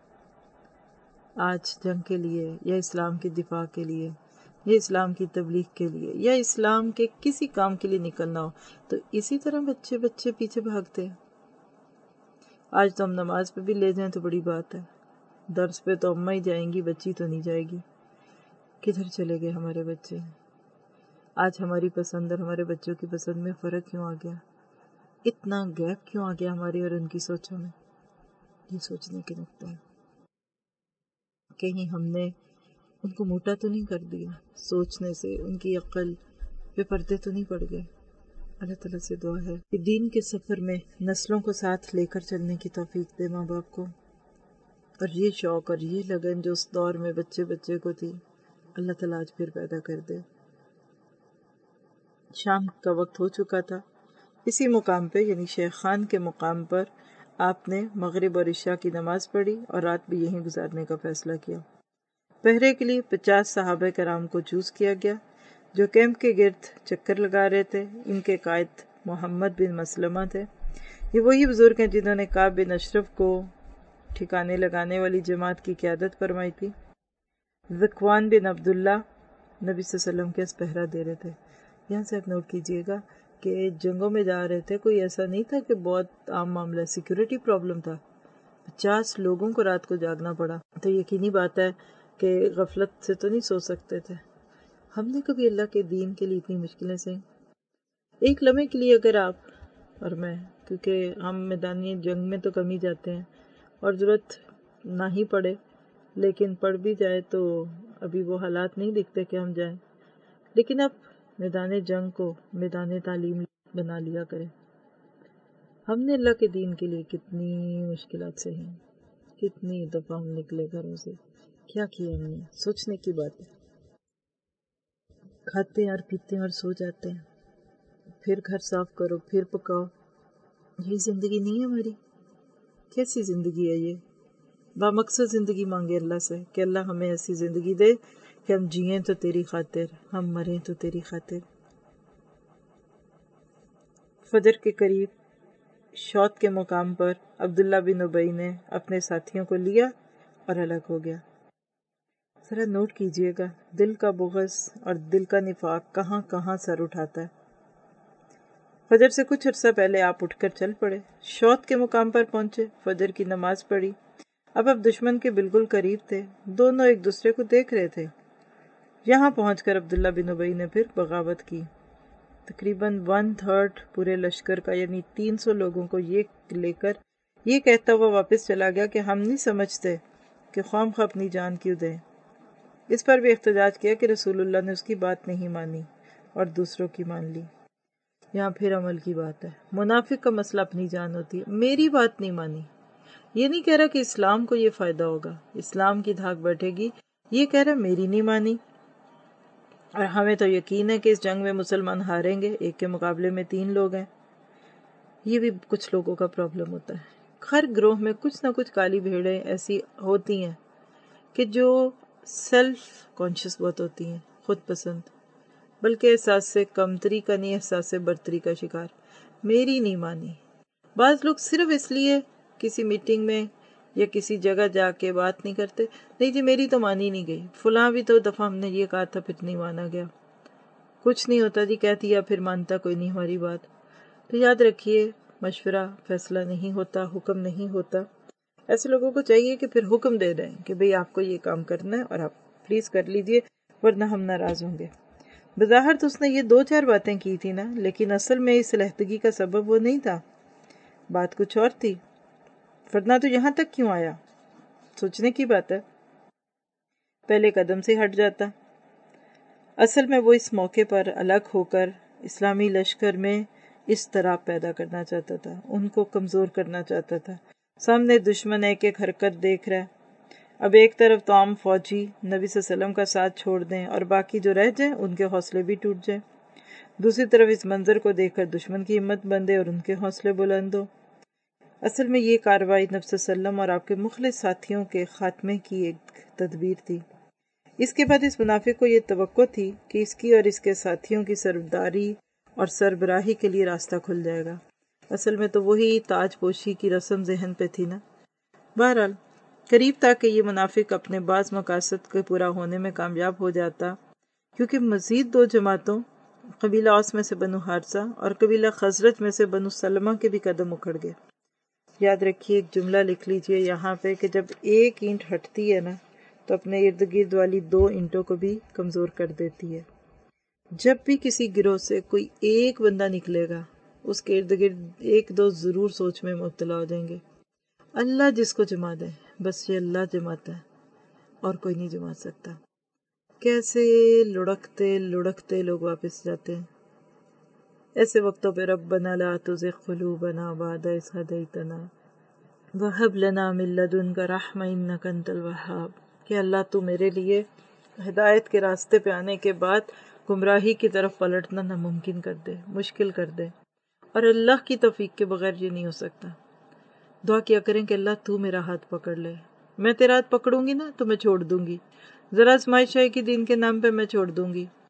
آج جنگ کے لیے یا اسلام کی دفاع کے لیے یا اسلام کی تبلیغ کے لیے یا اسلام کے کسی کام کے لیے نکلنا ہو تو اسی طرح بچے بچے پیچھے بھاگتے ہیں۔ آج تو ہم نماز پہ بھی لے جائیں تو بڑی بات ہے، درس پہ تو اماں ہی جائیں گی، بچی تو نہیں جائے گی۔ کدھر چلے گئے ہمارے بچے؟ آج ہماری پسند اور ہمارے بچوں کی پسند میں فرق کیوں آ گیا؟ اتنا گیپ کیوں آ گیا ہماری اور ان کی سوچوں میں؟ یہ سوچنے کے نقطے ہیں، کہیں ہم نے ان کو موٹا تو نہیں کر دیا سوچنے سے، ان کی عقل پہ پردے تو نہیں پڑ گئے؟ اللہ تعالیٰ سے دعا ہے کہ دین کے سفر میں نسلوں کو ساتھ لے کر چلنے کی توفیق دے ماں باپ کو، اور یہ شوق اور یہ لگن جو اس دور میں بچے بچے کو تھی، اللہ تعالیٰ آج پھر پیدا کر دے۔ شام کا وقت ہو چکا تھا، اسی مقام پہ یعنی شیخ خان کے مقام پر آپ نے مغرب اور عشاء کی نماز پڑھی اور رات بھی یہیں گزارنے کا فیصلہ کیا۔ پہرے کے لیے پچاس صحابہ کرام کو چوز کیا گیا، جو کیمپ کے گرد چکر لگا رہے تھے، ان کے قائد محمد بن مسلمہ تھے۔ یہ وہی بزرگ ہیں جنہوں نے کعب بن اشرف کو ٹھکانے لگانے والی جماعت کی قیادت فرمائی تھی۔ ذکوان بن عبداللہ نبی صلی اللہ علیہ وسلم کے پہرا دے رہے تھے۔ یہاں سے آپ نوٹ کیجئے گا کہ جنگوں میں جا رہے تھے، کوئی ایسا نہیں تھا کہ بہت عام معاملہ، سیکیورٹی پرابلم تھا، پچاس لوگوں کو رات کو جاگنا پڑا، تو یقینی بات ہے کہ غفلت سے تو نہیں سو سکتے تھے۔ ہم نے کبھی اللہ کے دین کے لیے اتنی مشکلیں سہیں؟ ایک لمحے کے لیے اگر آپ اور میں، کیونکہ ہم میدانی جنگ میں تو کم ہی جاتے ہیں اور ضرورت نہ ہی پڑے، لیکن پڑ بھی جائے تو ابھی وہ حالات نہیں دکھتے کہ ہم جائیں، لیکن اب میدان جنگ کو میدان تعلیم بنا لیا کریں۔ ہم نے اللہ کے دین کے لیے کتنی مشکلات سہیں، کتنی دفعہ ہم نکلے گھروں سے، کیا کیا ہم نے، سوچنے کی بات ہے۔ کھاتے ہیں اور پیتے ہیں اور سو جاتے ہیں، پھر گھر صاف کرو، پھر پکاؤ۔ یہ زندگی نہیں ہے ہماری؟ کیسی زندگی ہے یہ؟ بامقصد زندگی مانگے اللہ سے کہ اللہ ہمیں ایسی زندگی دے کہ ہم جئیں تو تیری خاطر، ہم مریں تو تیری خاطر۔ فجر کے قریب شوط کے مقام پر عبداللہ بن ابی نے اپنے ساتھیوں کو لیا اور الگ ہو گیا۔ ذرا نوٹ کیجئے گا دل کا بغض اور دل کا نفاق کہاں کہاں سر اٹھاتا ہے۔ فجر سے کچھ عرصہ پہلے آپ اٹھ کر چل پڑے، شوط کے مقام پر پہنچے، فجر کی نماز پڑھی، اب اب دشمن کے بالکل قریب تھے، دونوں ایک دوسرے کو دیکھ رہے تھے۔ یہاں پہنچ کر عبداللہ بن ابی نے پھر بغاوت کی، تقریباً ون تھرڈ پورے لشکر کا، یعنی تین سو لوگوں کو یہ لے کر یہ کہتا ہوا واپس چلا گیا کہ ہم نہیں سمجھتے کہ خواہ مخواہ اپنی جان کیوں دیں۔ اس پر بھی احتجاج کیا کہ رسول اللہ نے اس کی بات نہیں مانی اور دوسروں کی مان لی۔ یہاں پھر عمل کی بات ہے، منافق کا مسئلہ اپنی جان ہوتی ہے، میری بات نہیں مانی، یہ نہیں کہہ رہا کہ اسلام کو یہ فائدہ ہوگا، اسلام کی دھاک بیٹھے گی، یہ کہہ رہا میری نہیں مانی۔ اور ہمیں تو یقین ہے کہ اس جنگ میں مسلمان ہاریں گے، ایک کے مقابلے میں تین لوگ ہیں۔ یہ بھی کچھ لوگوں کا پرابلم ہوتا ہے۔ ہر گروہ میں کچھ نہ کچھ کالی بھیڑیں ایسی ہوتی ہیں کہ جو سیلف کانشیس بہت ہوتی ہیں، خود پسند، بلکہ احساس سے کمتری کا نہیں، احساس سے برتری کا شکار، میری نہیں مانی۔ بعض لوگ صرف اس لیے کسی میٹنگ میں یا کسی جگہ جا کے بات نہیں کرتے، نہیں جی میری تو مانی نہیں گئی، فلاں بھی تو دفعہ ہم نے یہ کہا تھا پھر نہیں مانا گیا، کچھ نہیں ہوتا جی، کہہ دیا پھر مانتا کوئی نہیں ہماری بات۔ تو یاد رکھیے مشورہ فیصلہ نہیں ہوتا، حکم نہیں ہوتا۔ ایسے لوگوں کو چاہیے کہ پھر حکم دے دیں کہ بھئی آپ کو یہ کام کرنا ہے اور آپ پلیز کر لیجئے ورنہ ہم ناراض ہوں گے۔ بظاہر تو اس نے یہ دو چار باتیں کی تھی نا، لیکن اصل میں اس علیحدگی کا سبب وہ نہیں تھا، بات کچھ اور تھی، ورنہ تو یہاں تک کیوں آیا؟ سوچنے کی بات ہے۔ پہلے قدم سے ہٹ جاتا۔ اصل میں وہ اس موقع پر الگ ہو کر اسلامی لشکر میں اس طرح پیدا کرنا چاہتا تھا، ان کو کمزور کرنا چاہتا تھا۔ سامنے دشمن ایک ایک حرکت دیکھ رہا ہے، اب ایک طرف تو عام فوجی نبی صلی اللہ علیہ وسلم کا ساتھ چھوڑ دیں اور باقی جو رہ جائیں ان کے حوصلے بھی ٹوٹ جائیں، دوسری طرف اس منظر کو دیکھ کر دشمن کی ہمت بندے اور ان کے حوصلے بلند ہو۔ اصل میں یہ کارروائی نبی صلی اللہ علیہ وسلم اور آپ کے مخلص ساتھیوں کے خاتمے کی ایک تدبیر تھی۔ اس کے بعد اس منافق کو یہ توقع تھی کہ اس کی اور اس کے ساتھیوں کی سرداری اور سربراہی کے لیے راستہ کھل جائے گا۔ اصل میں تو وہی تاج پوشی کی رسم ذہن پہ تھی نا۔ بہرحال قریب تھا کہ یہ منافق اپنے بعض مقاصد کے پورا ہونے میں کامیاب ہو جاتا، کیونکہ مزید دو جماعتوں، قبیلہ اوس میں سے بنو حارثہ اور قبیلہ خزرج میں سے بنو سلمہ کے بھی قدم اکھڑ گئے۔ یاد رکھیے، ایک جملہ لکھ لیجئے یہاں پہ کہ جب ایک اینٹ ہٹتی ہے نا تو اپنے ارد گرد والی دو اینٹوں کو بھی کمزور کر دیتی ہے۔ جب بھی کسی گروہ سے کوئی ایک بندہ نکلے گا، اس کے ارد گرد ایک دو ضرور سوچ میں مبتلا ہو جائیں گے، اللہ جس کو جما دے، بس یہ اللہ جماتا ہے اور کوئی نہیں جما سکتا۔ کیسے لڑکتے لڑکتے لوگ واپس جاتے ہیں۔ ایسے وقتوں پہ ربنا لا تزغ قلوبنا بعد اذ ہدیتنا وہب لنا من لدنک رحمۃ انک انت الوہاب، کہ اللہ تو میرے لیے ہدایت کے راستے پہ آنے کے بعد گمراہی کی طرف پلٹنا ناممکن کر دے، مشکل کر دے، اور اللہ کی توفیق کے بغیر یہ نہیں ہو سکتا۔ دعا کیا کریں کہ اللہ تو میرا ہاتھ پکڑ لے، میں تیرا ہاتھ پکڑوں گی نا تو میں چھوڑ دوں گی، ذرا آزمائش آئے کہ دین کے نام پہ میں چھوڑ دوں گی،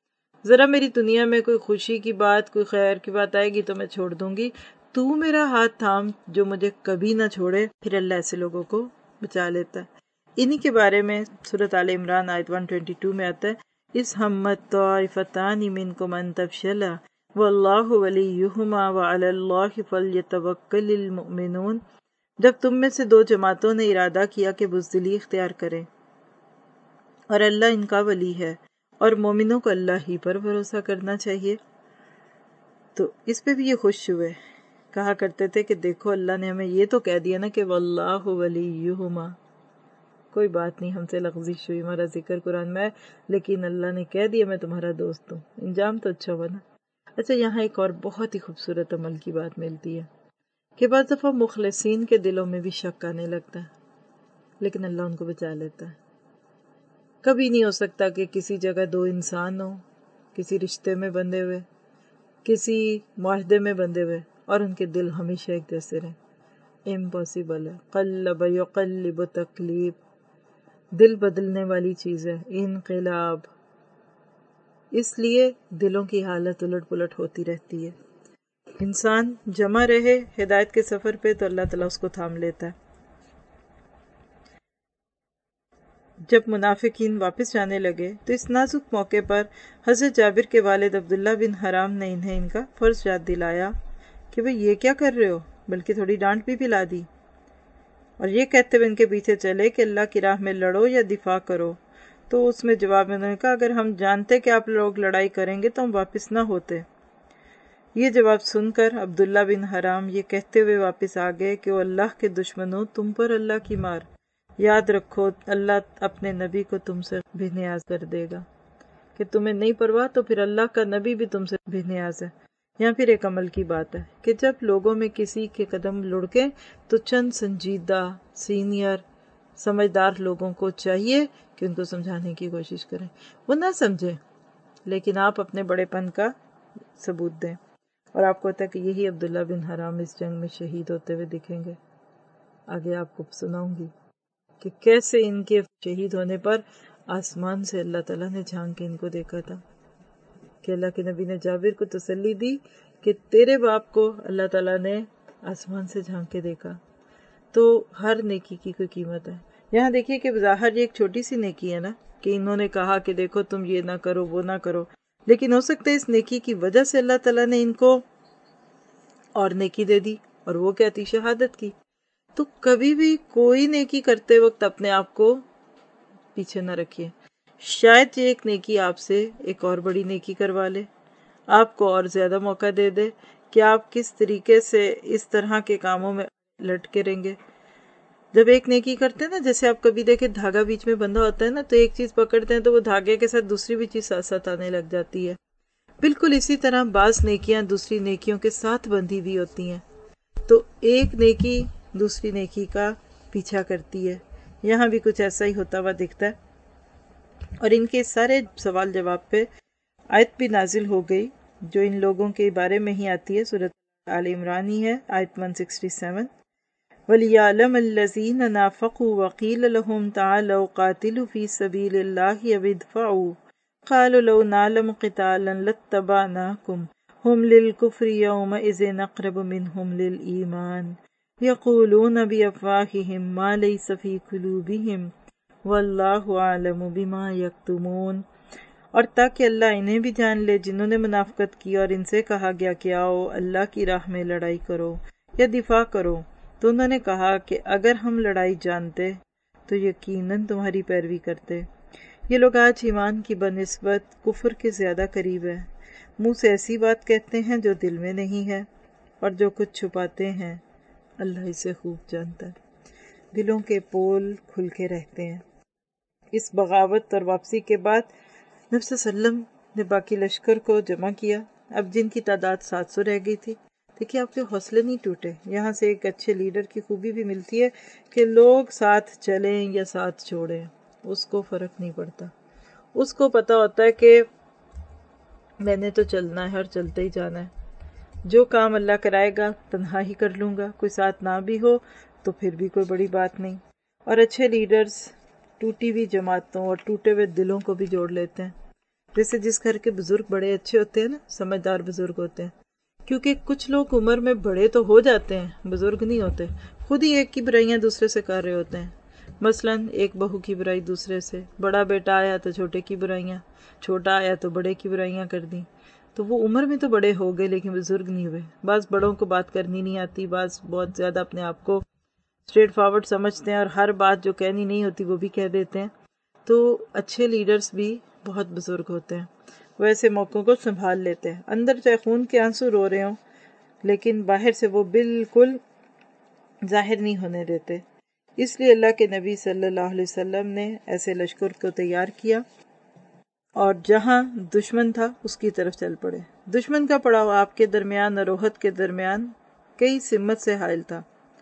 ذرا میری دنیا میں کوئی خوشی کی بات، کوئی خیر کی بات آئے گی تو میں چھوڑ دوں گی، تو میرا ہاتھ تھام جو مجھے کبھی نہ چھوڑے۔ پھر اللہ ایسے لوگوں کو بچا لیتا ہے۔ انہی کے بارے میں سورۃ آل عمران آیت ایک سو بائیس میں آتا ہے، اس ہمت طائفتان منکم ان تفشلا واللہ ولیہما وعلی اللہ فلیتوکل المؤمنون۔ جب تم میں سے دو جماعتوں نے ارادہ کیا کہ بزدلی اختیار کریں، اور اللہ ان کا ولی ہے، اور مومنوں کو اللہ ہی پر بھروسہ کرنا چاہیے۔ تو اس پہ بھی یہ خوش ہوئے، کہا کرتے تھے کہ دیکھو اللہ نے ہمیں یہ تو کہہ دیا نا کہ واللہ ولیہما، کوئی بات نہیں ہم سے لغزش ہوئی، ہمارا ذکر قرآن میں ہے، لیکن اللہ نے کہہ دیا میں تمہارا دوست ہوں، انجام تو اچھا ہوا نا۔ اچھا، یہاں ایک اور بہت ہی خوبصورت عمل کی بات ملتی ہے کہ بعض دفعہ مخلصین کے دلوں میں بھی شک آنے لگتا ہے، لیکن اللہ ان کو بچا لیتا ہے۔ کبھی نہیں ہو سکتا کہ کسی جگہ دو انسان ہوں، کسی رشتے میں بندھے ہوئے، کسی معاہدے میں بندھے ہوئے، اور ان کے دل ہمیشہ ایک جیسے رہیں، امپاسبل ہے۔ قلب یقلب تقلیب، دل بدلنے والی چیز ہے، انقلاب، اس لیے دلوں کی حالت الٹ پلٹ ہوتی رہتی ہے۔ انسان جمع رہے ہدایت کے سفر پہ تو اللہ تعالیٰ اس کو تھام لیتا ہے۔ جب منافقین واپس جانے لگے تو اس نازک موقع پر حضرت جابر کے والد عبداللہ بن حرام نے انہیں ان کا فرض یاد دلایا کہ بھئی یہ کیا کر رہے ہو، بلکہ تھوڑی ڈانٹ بھی پلا دی، اور یہ کہتے ہوئے ان کے پیچھے چلے کہ اللہ کی راہ میں لڑو یا دفاع کرو۔ تو اس میں جواب میں انہوں نے کہا اگر ہم جانتے کہ آپ لوگ لڑائی کریں گے تو ہم واپس نہ ہوتے۔ یہ جواب سن کر عبداللہ بن حرام یہ کہتے ہوئے واپس آ گئے کہ وہ اللہ کے دشمنوں، تم پر اللہ کی مار، یاد رکھو اللہ اپنے نبی کو تم سے بے نیاز کر دے گا، کہ تمہیں نہیں پرواہ تو پھر اللہ کا نبی بھی تم سے بے نیاز ہے۔ یہاں پھر ایک عمل کی بات ہے کہ جب لوگوں میں کسی کے قدم لڑکے تو چند سنجیدہ سینئر سمجھدار لوگوں کو چاہیے کہ ان کو سمجھانے کی کوشش کریں، وہ نہ سمجھیں لیکن آپ اپنے بڑے پن کا ثبوت دیں۔ اور آپ کو ہوتا ہے کہ یہی عبداللہ بن حرام اس جنگ میں شہید ہوتے ہوئے دکھیں گے۔ آگے آپ کو سناؤں گی کہ کیسے ان کے شہید ہونے پر آسمان سے اللہ تعالیٰ نے جھانک کے ان کو دیکھا تھا، کہ اللہ کے نبی نے جابر کو تسلی دی کہ تیرے باپ کو اللہ تعالیٰ نے آسمان سے جھانک کے دیکھا۔ تو ہر نیکی کی کوئی قیمت ہے۔ یہاں دیکھیے کہ بظاہر یہ ایک چھوٹی سی نیکی ہے نا، کہ انہوں نے کہا کہ دیکھو تم یہ نہ کرو وہ نہ کرو، لیکن ہو سکتا ہے اس نیکی کی وجہ سے اللہ تعالیٰ نے ان کو اور نیکی دے دی، اور وہ کیا تھی؟ شہادت کی۔ تو کبھی بھی کوئی نیکی کرتے وقت اپنے آپ کو پیچھے نہ رکھیے، شاید یہ ایک نیکی آپ سے ایک اور بڑی نیکی کروا لے، آپ کو اور زیادہ موقع دے دے کہ آپ کس طریقے سے اس طرح کے کاموں میں لٹکے رہیں گے۔ جب ایک نیکی کرتے ہیں نا، جیسے آپ کبھی دیکھیں دھاگا بیچ میں بندھا ہوتا ہے نا، تو ایک چیز پکڑتے ہیں تو وہ دھاگے کے ساتھ دوسری بھی چیز ساتھ ساتھ آنے لگ جاتی ہے۔ بالکل اسی طرح بعض نیکیاں دوسری نیکیوں کے ساتھ بندھی ہوئی ہوتی ہیں، تو ایک نیکی دوسری نیکی کا پیچھا کرتی ہے۔ یہاں بھی کچھ ایسا ہی ہوتا ہوا دکھتا ہے، اور ان کے سارے سوال جواب پہ آیت بھی نازل ہو گئی جو ان لوگوں کے بارے میں ہی آتی ہے، سورۃ آل عمران ہی ہے، آیت ایک سو سڑسٹھ۔ وَلِيَعْلَمَ الَّذِينَ نَافَقُوا وَقِيلَ لَهُمْ تَعَالَوْا قَاتِلُوا فِي سَبِيلِ اللَّهِ أَوِ ادْفَعُوا قَالُوا لَوْ نَعْلَمُ قِتَالًا لَاتَّبَعْنَاكُمْ هُمْ لِلْكُفْرِ يَوْمَئِذٍ أَقْرَبُ مِنْهُمْ لِلْإِيمَانِ يَقُولُونَ بِأَفْوَاهِهِمْ مَا لَيْسَ فِي قُلُوبِهِمْ وَاللَّهُ أَعْلَمُ بِمَا يَكْتُمُونَ۔ اور تاکہ اللہ انہیں بھی جان لے جنہوں نے منافقت کی اور ان سے کہا گیا کہ آؤ اللہ کی راہ میں لڑائی کرو یا دفاع کرو، تو انہوں نے کہا کہ اگر ہم لڑائی جانتے تو یقیناً تمہاری پیروی کرتے۔ یہ لوگ آج ایمان کی بنسبت کفر کے زیادہ قریب ہیں، منہ سے ایسی بات کہتے ہیں جو دل میں نہیں ہے، اور جو کچھ چھپاتے ہیں اللہ اسے خوب جانتا ہے۔ دلوں کے پول کھل کے رہتے ہیں۔ اس بغاوت اور واپسی کے بعد نبی صلی اللہ علیہ وسلم نے باقی لشکر کو جمع کیا، اب جن کی تعداد سات سو رہ گئی تھی۔ دیکھیے آپ کے حوصلے نہیں ٹوٹے۔ یہاں سے ایک اچھے لیڈر کی خوبی بھی ملتی ہے کہ لوگ ساتھ چلیں یا ساتھ چھوڑیں، اس کو فرق نہیں پڑتا، اس کو پتا ہوتا ہے کہ میں نے تو چلنا ہے اور چلتے ہی جانا ہے، جو کام اللہ کرائے گا تنہا ہی کر لوں گا، کوئی ساتھ نہ بھی ہو تو پھر بھی کوئی بڑی بات نہیں۔ اور اچھے لیڈرز ٹوٹی ہوئی جماعتوں اور ٹوٹے ہوئے دلوں کو بھی جوڑ لیتے ہیں۔ جیسے جس گھر کے بزرگ بڑے اچھے ہوتے ہیں نا، سمجھدار بزرگ ہوتے ہیں، کیونکہ کچھ لوگ عمر میں بڑے تو ہو جاتے ہیں، بزرگ نہیں ہوتے، خود ہی ایک کی برائیاں دوسرے سے کر رہے ہوتے ہیں۔ مثلاً ایک بہو کی برائی دوسرے سے، بڑا بیٹا آیا تو چھوٹے کی برائیاں، چھوٹا آیا تو بڑے کی برائیاں کر دیں، تو وہ عمر میں تو بڑے ہو گئے لیکن بزرگ نہیں ہوئے۔ بعض بڑوں کو بات کرنی نہیں آتی، بعض بہت زیادہ اپنے آپ کو اسٹریٹ فارورڈ سمجھتے ہیں اور ہر بات جو کہنی نہیں ہوتی وہ بھی کہہ دیتے ہیں۔ تو اچھے لیڈرز بھی بہت بزرگ ہوتے ہیں، وہ ایسے موقعوں کو سنبھال لیتے ہیں، اندر چاہے خون کے آنسو رو رہے ہوں لیکن باہر سے وہ بالکل ظاہر نہیں ہونے دیتے۔ اس لیے اللہ کے نبی صلی اللہ علیہ وسلم نے ایسے لشکر کو تیار کیا اور جہاں دشمن تھا اس کی طرف چل پڑے۔ دشمن کا پڑاؤ آپ کے درمیان اور احد کے درمیان کئی سمت سے حائل تھا،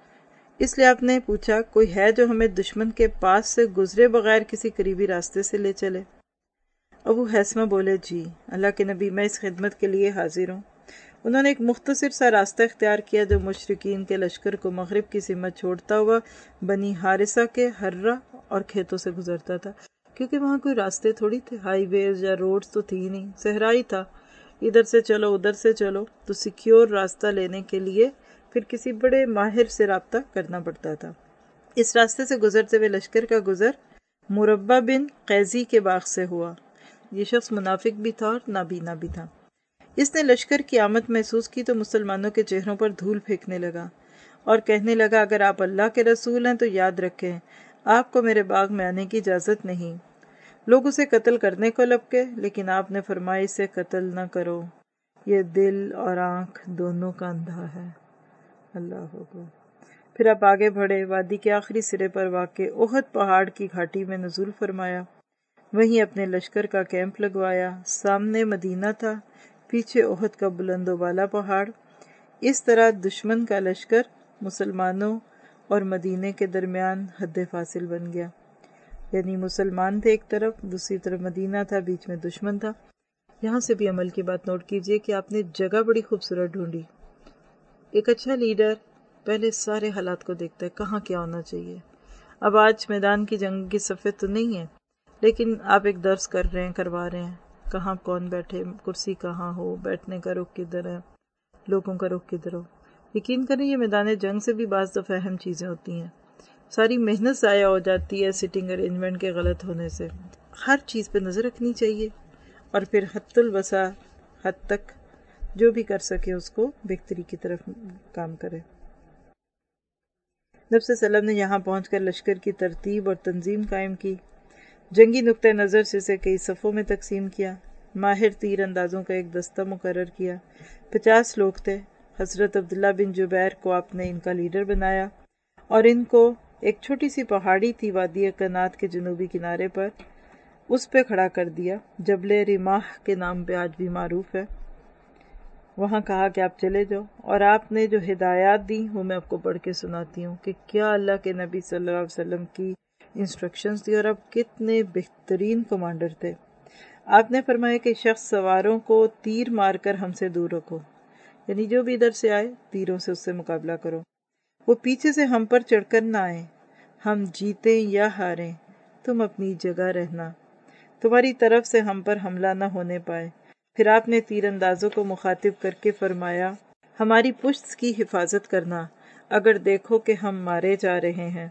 اس لیے آپ نے پوچھا کوئی ہے جو ہمیں دشمن کے پاس سے گزرے بغیر کسی قریبی راستے سے لے چلے؟ ابو حیثمہ بولے جی اللہ کے نبی، میں اس خدمت کے لیے حاضر ہوں۔ انہوں نے ایک مختصر سا راستہ اختیار کیا جو مشرکین کے لشکر کو مغرب کی سمت چھوڑتا ہوا بنی حارثہ کے ہرہ اور کھیتوں سے گزرتا تھا، کیونکہ وہاں کوئی راستے تھوڑی تھے، ہائی ویز یا روڈز تو تھی نہیں، صحرا ہی تھا، ادھر سے چلو ادھر سے چلو، تو سیکیور راستہ لینے کے لیے پھر کسی بڑے ماہر سے رابطہ کرنا پڑتا تھا۔ اس راستے سے گزرتے ہوئے لشکر کا گزر مربع بن قیزی کے باغ سے ہوا۔ یہ شخص منافق بھی تھا اور نابینا بھی تھا۔ اس نے لشکر کی آمد محسوس کی تو مسلمانوں کے چہروں پر دھول پھینکنے لگا اور کہنے لگا اگر آپ اللہ کے رسول ہیں تو یاد رکھیں آپ کو میرے باغ میں آنے کی اجازت نہیں۔ لوگ اسے قتل کرنے کو لپکے لیکن آپ نے فرمایا اسے قتل نہ کرو، یہ دل اور آنکھ دونوں کا اندھا ہے۔ اللہ اکبر۔ پھر آپ آگے بڑھے، وادی کے آخری سرے پر واقع احد پہاڑ کی گھاٹی میں نزول فرمایا، وہیں اپنے لشکر کا کیمپ لگوایا۔ سامنے مدینہ تھا، پیچھے احد کا بلند و بالا پہاڑ۔ اس طرح دشمن کا لشکر مسلمانوں اور مدینے کے درمیان حد فاصل بن گیا، یعنی مسلمان تھے ایک طرف، دوسری طرف مدینہ تھا، بیچ میں دشمن تھا۔ یہاں سے بھی عمل کی بات نوٹ کیجئے کہ آپ نے جگہ بڑی خوبصورت ڈھونڈی۔ ایک اچھا لیڈر پہلے سارے حالات کو دیکھتا ہے، کہاں کیا ہونا چاہیے۔ اب آج میدان کی جنگ کی صفحے تو نہیں ہے، لیکن آپ ایک درس کر رہے ہیں، کروا رہے ہیں، کہاں کون بیٹھے، کرسی کہاں ہو، بیٹھنے کا رخ کدھر ہے، لوگوں کا رخ کدھر ہو۔ یقین کریں یہ میدان جنگ سے بھی بعض دفعہ اہم چیزیں ہوتی ہیں، ساری محنت ضائع ہو جاتی ہے سٹنگ ارینجمنٹ کے غلط ہونے سے۔ ہر چیز پہ نظر رکھنی چاہیے اور پھر حد الوسع حد تک جو بھی کر سکے اس کو بہتری کی طرف کام کرے۔ نبی صلی اللہ علیہ وسلم نے یہاں پہنچ کر لشکر کی ترتیب اور تنظیم قائم کی، جنگی نقطہ نظر سے اسے کئی صفوں میں تقسیم کیا، ماہر تیر اندازوں کا ایک دستہ مقرر کیا۔ پچاس لوگ تھے، حضرت عبداللہ بن جبیر کو آپ نے ان کا لیڈر بنایا اور ان کو ایک چھوٹی سی پہاڑی تھی وادی قنات کے جنوبی کنارے پر، اس پہ کھڑا کر دیا، جبل رماح کے نام پہ آج بھی معروف ہے۔ وہاں کہا کہ آپ چلے جاؤ، اور آپ نے جو ہدایات دی وہ میں آپ کو پڑھ کے سناتی ہوں کہ کیا اللہ کے نبی صلی اللہ علیہ وسلم کی انسٹرکشنز دی، اور اب کتنے بہترین کمانڈر تھے۔ آپ نے فرمایا کہ شخص سواروں کو تیر مار کر ہم سے دور رکھو، یعنی جو بھی ادھر سے آئے تیروں سے اس سے مقابلہ کرو، وہ پیچھے سے ہم پر چڑھ کر نہ آئے، ہم جیتیں یا ہاریں تم اپنی جگہ رہنا، تمہاری طرف سے ہم پر حملہ نہ ہونے پائے۔ پھر آپ نے تیر اندازوں کو مخاطب کر کے فرمایا ہماری پشت کی حفاظت کرنا، اگر دیکھو کہ ہم مارے جا رہے ہیں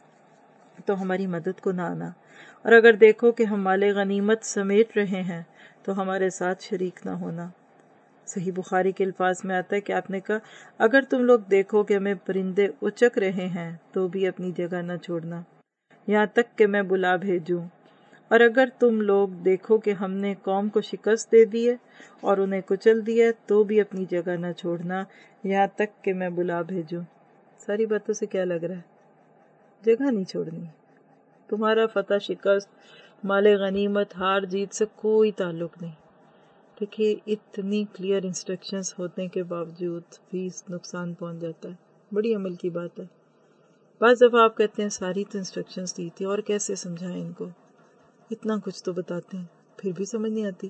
تو ہماری مدد کو نہ آنا، اور اگر دیکھو کہ ہم مال غنیمت سمیٹ رہے ہیں تو ہمارے ساتھ شریک نہ ہونا۔ صحیح بخاری کے الفاظ میں آتا ہے کہ آپ نے کہا اگر تم لوگ دیکھو کہ ہمیں پرندے اچک رہے ہیں تو بھی اپنی جگہ نہ چھوڑنا یہاں تک کہ میں بلا بھیجوں، اور اگر تم لوگ دیکھو کہ ہم نے قوم کو شکست دے دی ہے اور انہیں کچل دیا تو بھی اپنی جگہ نہ چھوڑنا یہاں تک کہ میں بلا بھیجوں۔ ساری باتوں سے کیا لگ رہا ہے؟ جگہ نہیں چھوڑنی۔ تمہارا فتح شکست، مال غنیمت، ہار جیت سے کوئی تعلق نہیں۔ دیکھیے اتنی کلیئر انسٹرکشنز ہونے کے باوجود بھی نقصان پہنچ جاتا ہے، بڑی عمل کی بات ہے۔ بعض دفعہ آپ کہتے ہیں ساری تو انسٹرکشنز دی تھی اور کیسے سمجھائیں ان کو، اتنا کچھ تو بتاتے ہیں پھر بھی سمجھ نہیں آتی،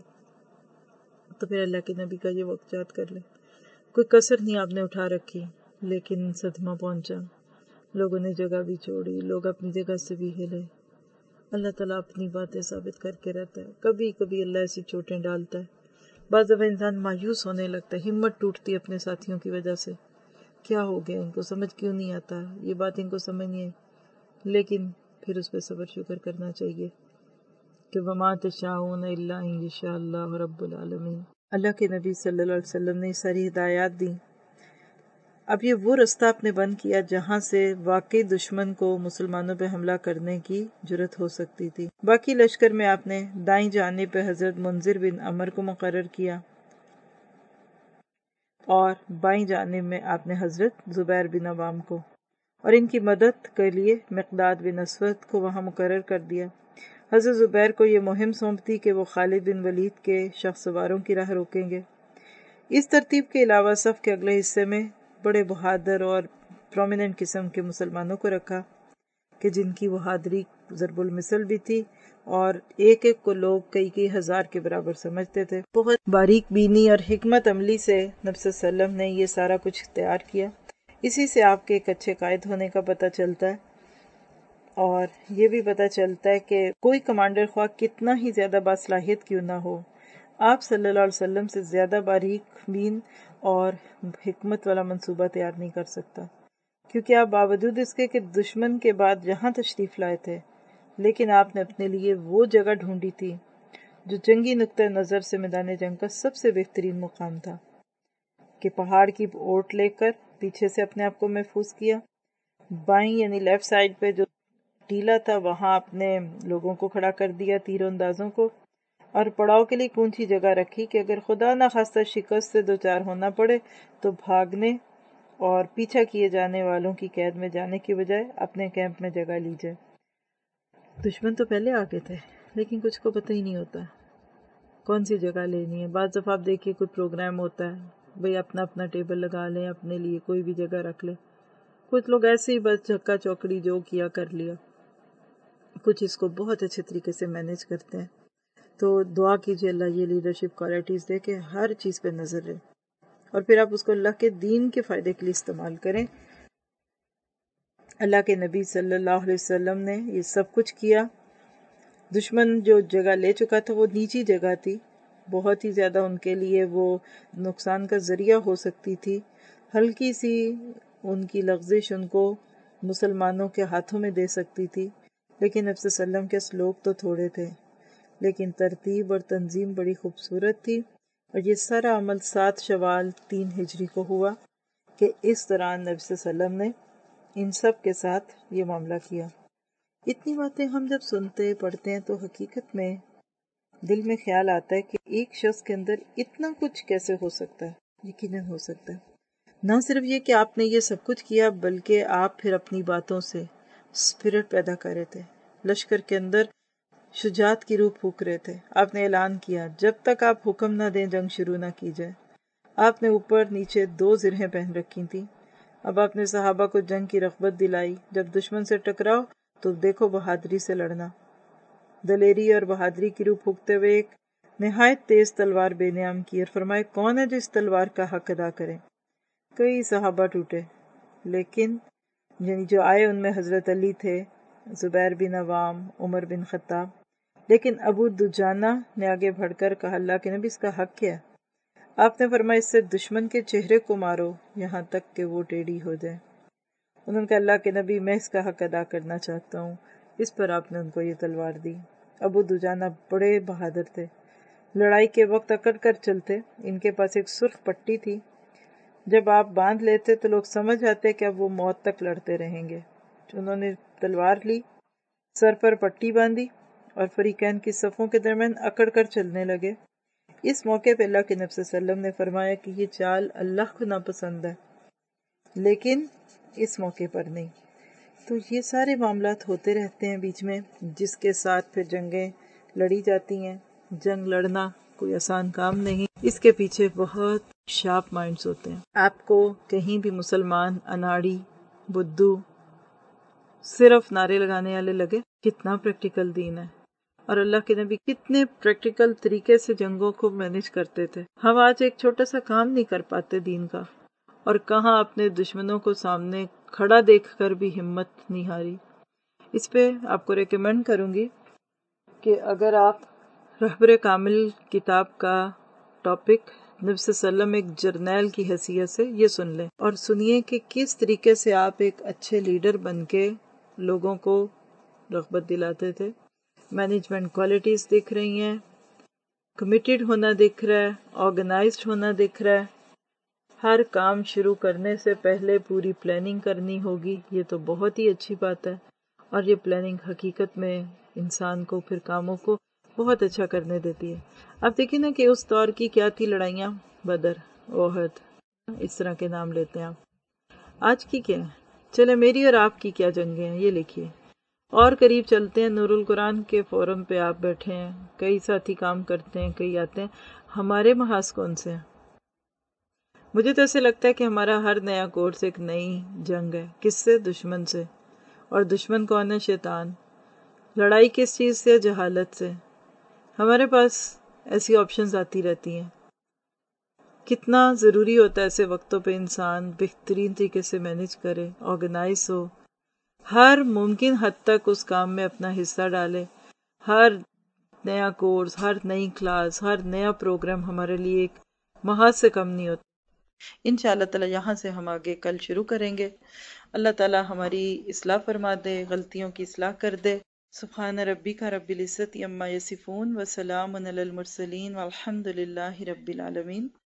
تو پھر اللہ کے نبی کا یہ وقت یاد کر لیں۔ کوئی کسر نہیں آپ نے اٹھا رکھی، لیکن صدمہ پہنچا، لوگوں نے جگہ بھی چھوڑی، لوگ اپنی جگہ سے بھی ہلے، اللہ تعالیٰ اپنی باتیں ثابت کر کے رہتا ہے. کبھی کبھی اللہ ایسی چوٹیں ڈالتا ہے. بعض دفعہ انسان مایوس ہونے لگتا ہے، ہمت ٹوٹتی ہے اپنے ساتھیوں کی وجہ سے. کیا ہو گیا، ان کو سمجھ کیوں نہیں آتا، یہ بات ان کو سمجھ نہیں آئی. لیکن پھر اس پہ صبر شکر کرنا چاہیے کہ وما تشاءون الا ان یشاء اللہ رب العالمین. اللہ کے نبی صلی اللہ علیہ وسلم نے ساری ہدایات دی. اب یہ وہ رستہ آپ نے بند کیا جہاں سے واقعی دشمن کو مسلمانوں پہ حملہ کرنے کی جرت ہو سکتی تھی. باقی لشکر میں آپ نے دائیں جانب پہ حضرت منذر بن عمر کو مقرر کیا اور بائیں جانب میں آپ نے حضرت زبیر بن عوام کو، اور ان کی مدد کے لیے مقداد بن اسود کو وہاں مقرر کر دیا. حضرت زبیر کو یہ مہم سونپتی کہ وہ خالد بن ولید کے شخص سواروں کی راہ روکیں گے. اس ترتیب کے علاوہ صف کے اگلے حصے میں بڑے بہادر اور پرومیننٹ قسم کے مسلمانوں کو رکھا کہ جن کی بہادری ضرب المثل بھی تھی اور ایک ایک کو لوگ کئی کئی ہزار کے برابر سمجھتے تھے. بہت باریک بینی اور حکمت عملی سے نبی صلی اللہ علیہ وسلم نے یہ سارا کچھ اختیار کیا. اسی سے آپ کے ایک اچھے قائد ہونے کا پتہ چلتا ہے، اور یہ بھی پتہ چلتا ہے کہ کوئی کمانڈر خواہ کتنا ہی زیادہ باصلاحیت کیوں نہ ہو، آپ صلی اللہ علیہ وسلم سے زیادہ باریک بین اور حکمت والا منصوبہ تیار نہیں کر سکتا. کیونکہ آپ باوجود اس کے کہ دشمن کے بعد جہاں تشریف لائے تھے، لیکن آپ نے اپنے لیے وہ جگہ ڈھونڈی تھی جو جنگی نقطہ نظر سے میدان جنگ کا سب سے بہترین مقام تھا، کہ پہاڑ کی اوٹ لے کر پیچھے سے اپنے آپ کو محفوظ کیا. بائیں یعنی لیفٹ سائڈ پہ جو ٹیلا تھا وہاں اپنے لوگوں کو کھڑا کر دیا، تیر اندازوں کو، اور پڑاؤ کے لیے اونچی جگہ رکھی کہ اگر خدا نخواستہ شکست سے دوچار ہونا پڑے تو بھاگنے اور پیچھا کیے جانے والوں کی قید میں جانے کی بجائے اپنے کیمپ میں جگہ لی جائے. دشمن تو پہلے آگے تھے لیکن کچھ کو پتہ ہی نہیں ہوتا کون سی جگہ لینی ہے. بعض دفعہ آپ دیکھیے کوئی پروگرام ہوتا ہے، بھئی اپنا اپنا ٹیبل لگا لیں، اپنے لیے کوئی بھی جگہ رکھ لیں. کچھ لوگ ایسے ہی بس جھکا چوکڑی جو کیا کر لیا، کچھ اس کو بہت اچھے طریقے سے مینیج کرتے ہیں. تو دعا کیجیے اللہ یہ لیڈرشپ کوالٹیز دے کہ ہر چیز پہ نظر رہے، اور پھر آپ اس کو اللہ کے دین کے فائدے کے لیے استعمال کریں. اللہ کے نبی صلی اللہ علیہ وسلم نے یہ سب کچھ کیا. دشمن جو جگہ لے چکا تھا وہ نیچی جگہ تھی، بہت ہی زیادہ ان کے لیے وہ نقصان کا ذریعہ ہو سکتی تھی. ہلکی سی ان کی لغزش ان کو مسلمانوں کے ہاتھوں میں دے سکتی تھی. لیکن نبی صلی اللہ علیہ وسلم کے اسلوب تو تھوڑے تھے، لیکن ترتیب اور تنظیم بڑی خوبصورت تھی. اور یہ سارا عمل سات شوال تین ہجری کو ہوا کہ اس دوران نبی صلی اللہ علیہ وسلم نے ان سب کے ساتھ یہ معاملہ کیا. اتنی باتیں ہم جب سنتے پڑھتے ہیں تو حقیقت میں دل میں خیال آتا ہے کہ ایک شخص کے اندر اتنا کچھ کیسے ہو سکتا ہے. یقیناً ہو سکتا ہے. نہ صرف یہ کہ آپ نے یہ سب کچھ کیا، بلکہ آپ پھر اپنی باتوں سے اسپرٹ پیدا کر رہے تھے، لشکر کے اندر شجاعت کی روح پھونک رہے تھے. آپ نے اعلان کیا جب تک آپ حکم نہ دیں جنگ شروع نہ کی جائے. آپ نے اوپر نیچے دو زرہیں پہن رکھی تھیں. اب آپ نے صحابہ کو جنگ کی رغبت دلائی. جب دشمن سے ٹکراؤ تو دیکھو بہادری سے لڑنا. دلیری اور بہادری کی روح پھونکتے ہوئے ایک نہایت تیز تلوار بے نیام کی اور فرمائے کون ہے جو اس تلوار کا حق ادا کرے. کئی صحابہ ٹوٹے، لیکن یعنی جو آئے ان میں حضرت علی تھے، زبیر بن عوام، عمر بن خطاب. لیکن ابو دجانہ نے آگے بڑھ کر کہا اللہ کے نبی اس کا حق کیا ہے؟ آپ نے فرمایا اس سے دشمن کے چہرے کو مارو یہاں تک کہ وہ ٹیڑھی ہو جائے. انہوں نے کہا اللہ کے نبی میں اس کا حق ادا کرنا چاہتا ہوں. اس پر آپ نے ان کو یہ تلوار دی. ابو دجانہ بڑے بہادر تھے، لڑائی کے وقت اکڑ کر چلتے. ان کے پاس ایک سرخ پٹی تھی، جب آپ باندھ لیتے تو لوگ سمجھ آتے کہ اب وہ موت تک لڑتے رہیں گے. انہوں نے تلوار لی، سر پر پٹی باندھی اور فریقین کی صفوں کے درمیان اکڑ کر چلنے لگے. اس موقع پہ اللہ کے نبی صلی اللہ علیہ وسلم نے فرمایا کہ یہ چال اللہ کو ناپسند ہے، لیکن اس موقع پر نہیں. تو یہ سارے معاملات ہوتے رہتے ہیں بیچ میں، جس کے ساتھ پھر جنگیں لڑی جاتی ہیں. جنگ لڑنا کوئی آسان کام نہیں، اس کے پیچھے بہت شارپ مائنڈز ہوتے ہیں. آپ کو کہیں بھی مسلمان اناڑی بدھو صرف نعرے لگانے والے لگے، کتنا پریکٹیکل دین ہے، اور اللہ کے نبی کتنے پریکٹیکل طریقے سے جنگوں کو مینیج کرتے تھے. ہم آج ایک چھوٹا سا کام نہیں کر پاتے دین کا، اور کہاں اپنے دشمنوں کو سامنے کھڑا دیکھ کر بھی ہمت نہیں ہاری. اس پہ آپ کو ریکمینڈ کروں گی کہ اگر آپ رہبر کامل کتاب کا ٹاپک نبی صلی اللہ علیہ وسلم ایک جرنیل کی حیثیت سے یہ سن لیں اور سنیے کہ کس طریقے سے آپ ایک اچھے لیڈر بن کے لوگوں کو رغبت دلاتے تھے. مینجمنٹ کوالٹیز دکھ رہی ہیں، کمیٹڈ ہونا دکھ رہا ہے، آرگنائزڈ ہونا دکھ رہا ہے، ہر کام شروع کرنے سے پہلے پوری پلاننگ کرنی ہوگی. یہ تو بہت ہی اچھی بات ہے، اور یہ پلاننگ حقیقت میں انسان کو پھر کاموں کو بہت اچھا کرنے دیتی ہے. اب دیکھیں نا کہ اس دور کی کیا تھی لڑائیاں، بدر، احد، اس طرح کے نام لیتے ہیں آپ. آج کی کیا ہے؟ چلے میری اور آپ کی کیا جنگیں ہیں یہ لکھیے. اور قریب چلتے ہیں، نور القرآن کے فورم پہ آپ بیٹھے ہیں، کئی ساتھی کام کرتے ہیں، کئی آتے ہیں. ہمارے محاذ کون سے ہیں؟ مجھے تو ایسے لگتا ہے کہ ہمارا ہر نیا کورس ایک نئی جنگ ہے. کس سے؟ دشمن سے. اور دشمن کون ہے؟ شیطان. لڑائی کس چیز سے؟ جہالت سے. ہمارے پاس ایسی آپشنز آتی رہتی ہیں. کتنا ضروری ہوتا ہے ایسے وقتوں پہ انسان بہترین طریقے سے مینج کرے، آرگنائز ہو، ہر ممکن حد تک اس کام میں اپنا حصہ ڈالے. ہر نیا کورس، ہر نئی کلاس، ہر نیا پروگرام ہمارے لیے ایک محاذ سے کم نہیں ہوتا. انشاءاللہ تعالی یہاں سے ہم آگے کل شروع کریں گے. اللہ تعالی ہماری اصلاح فرما دے، غلطیوں کی اصلاح کر دے. سبحان ربک رب العزت عما یصفون وسلام علی المرسلین والحمد للہ رب العالمین.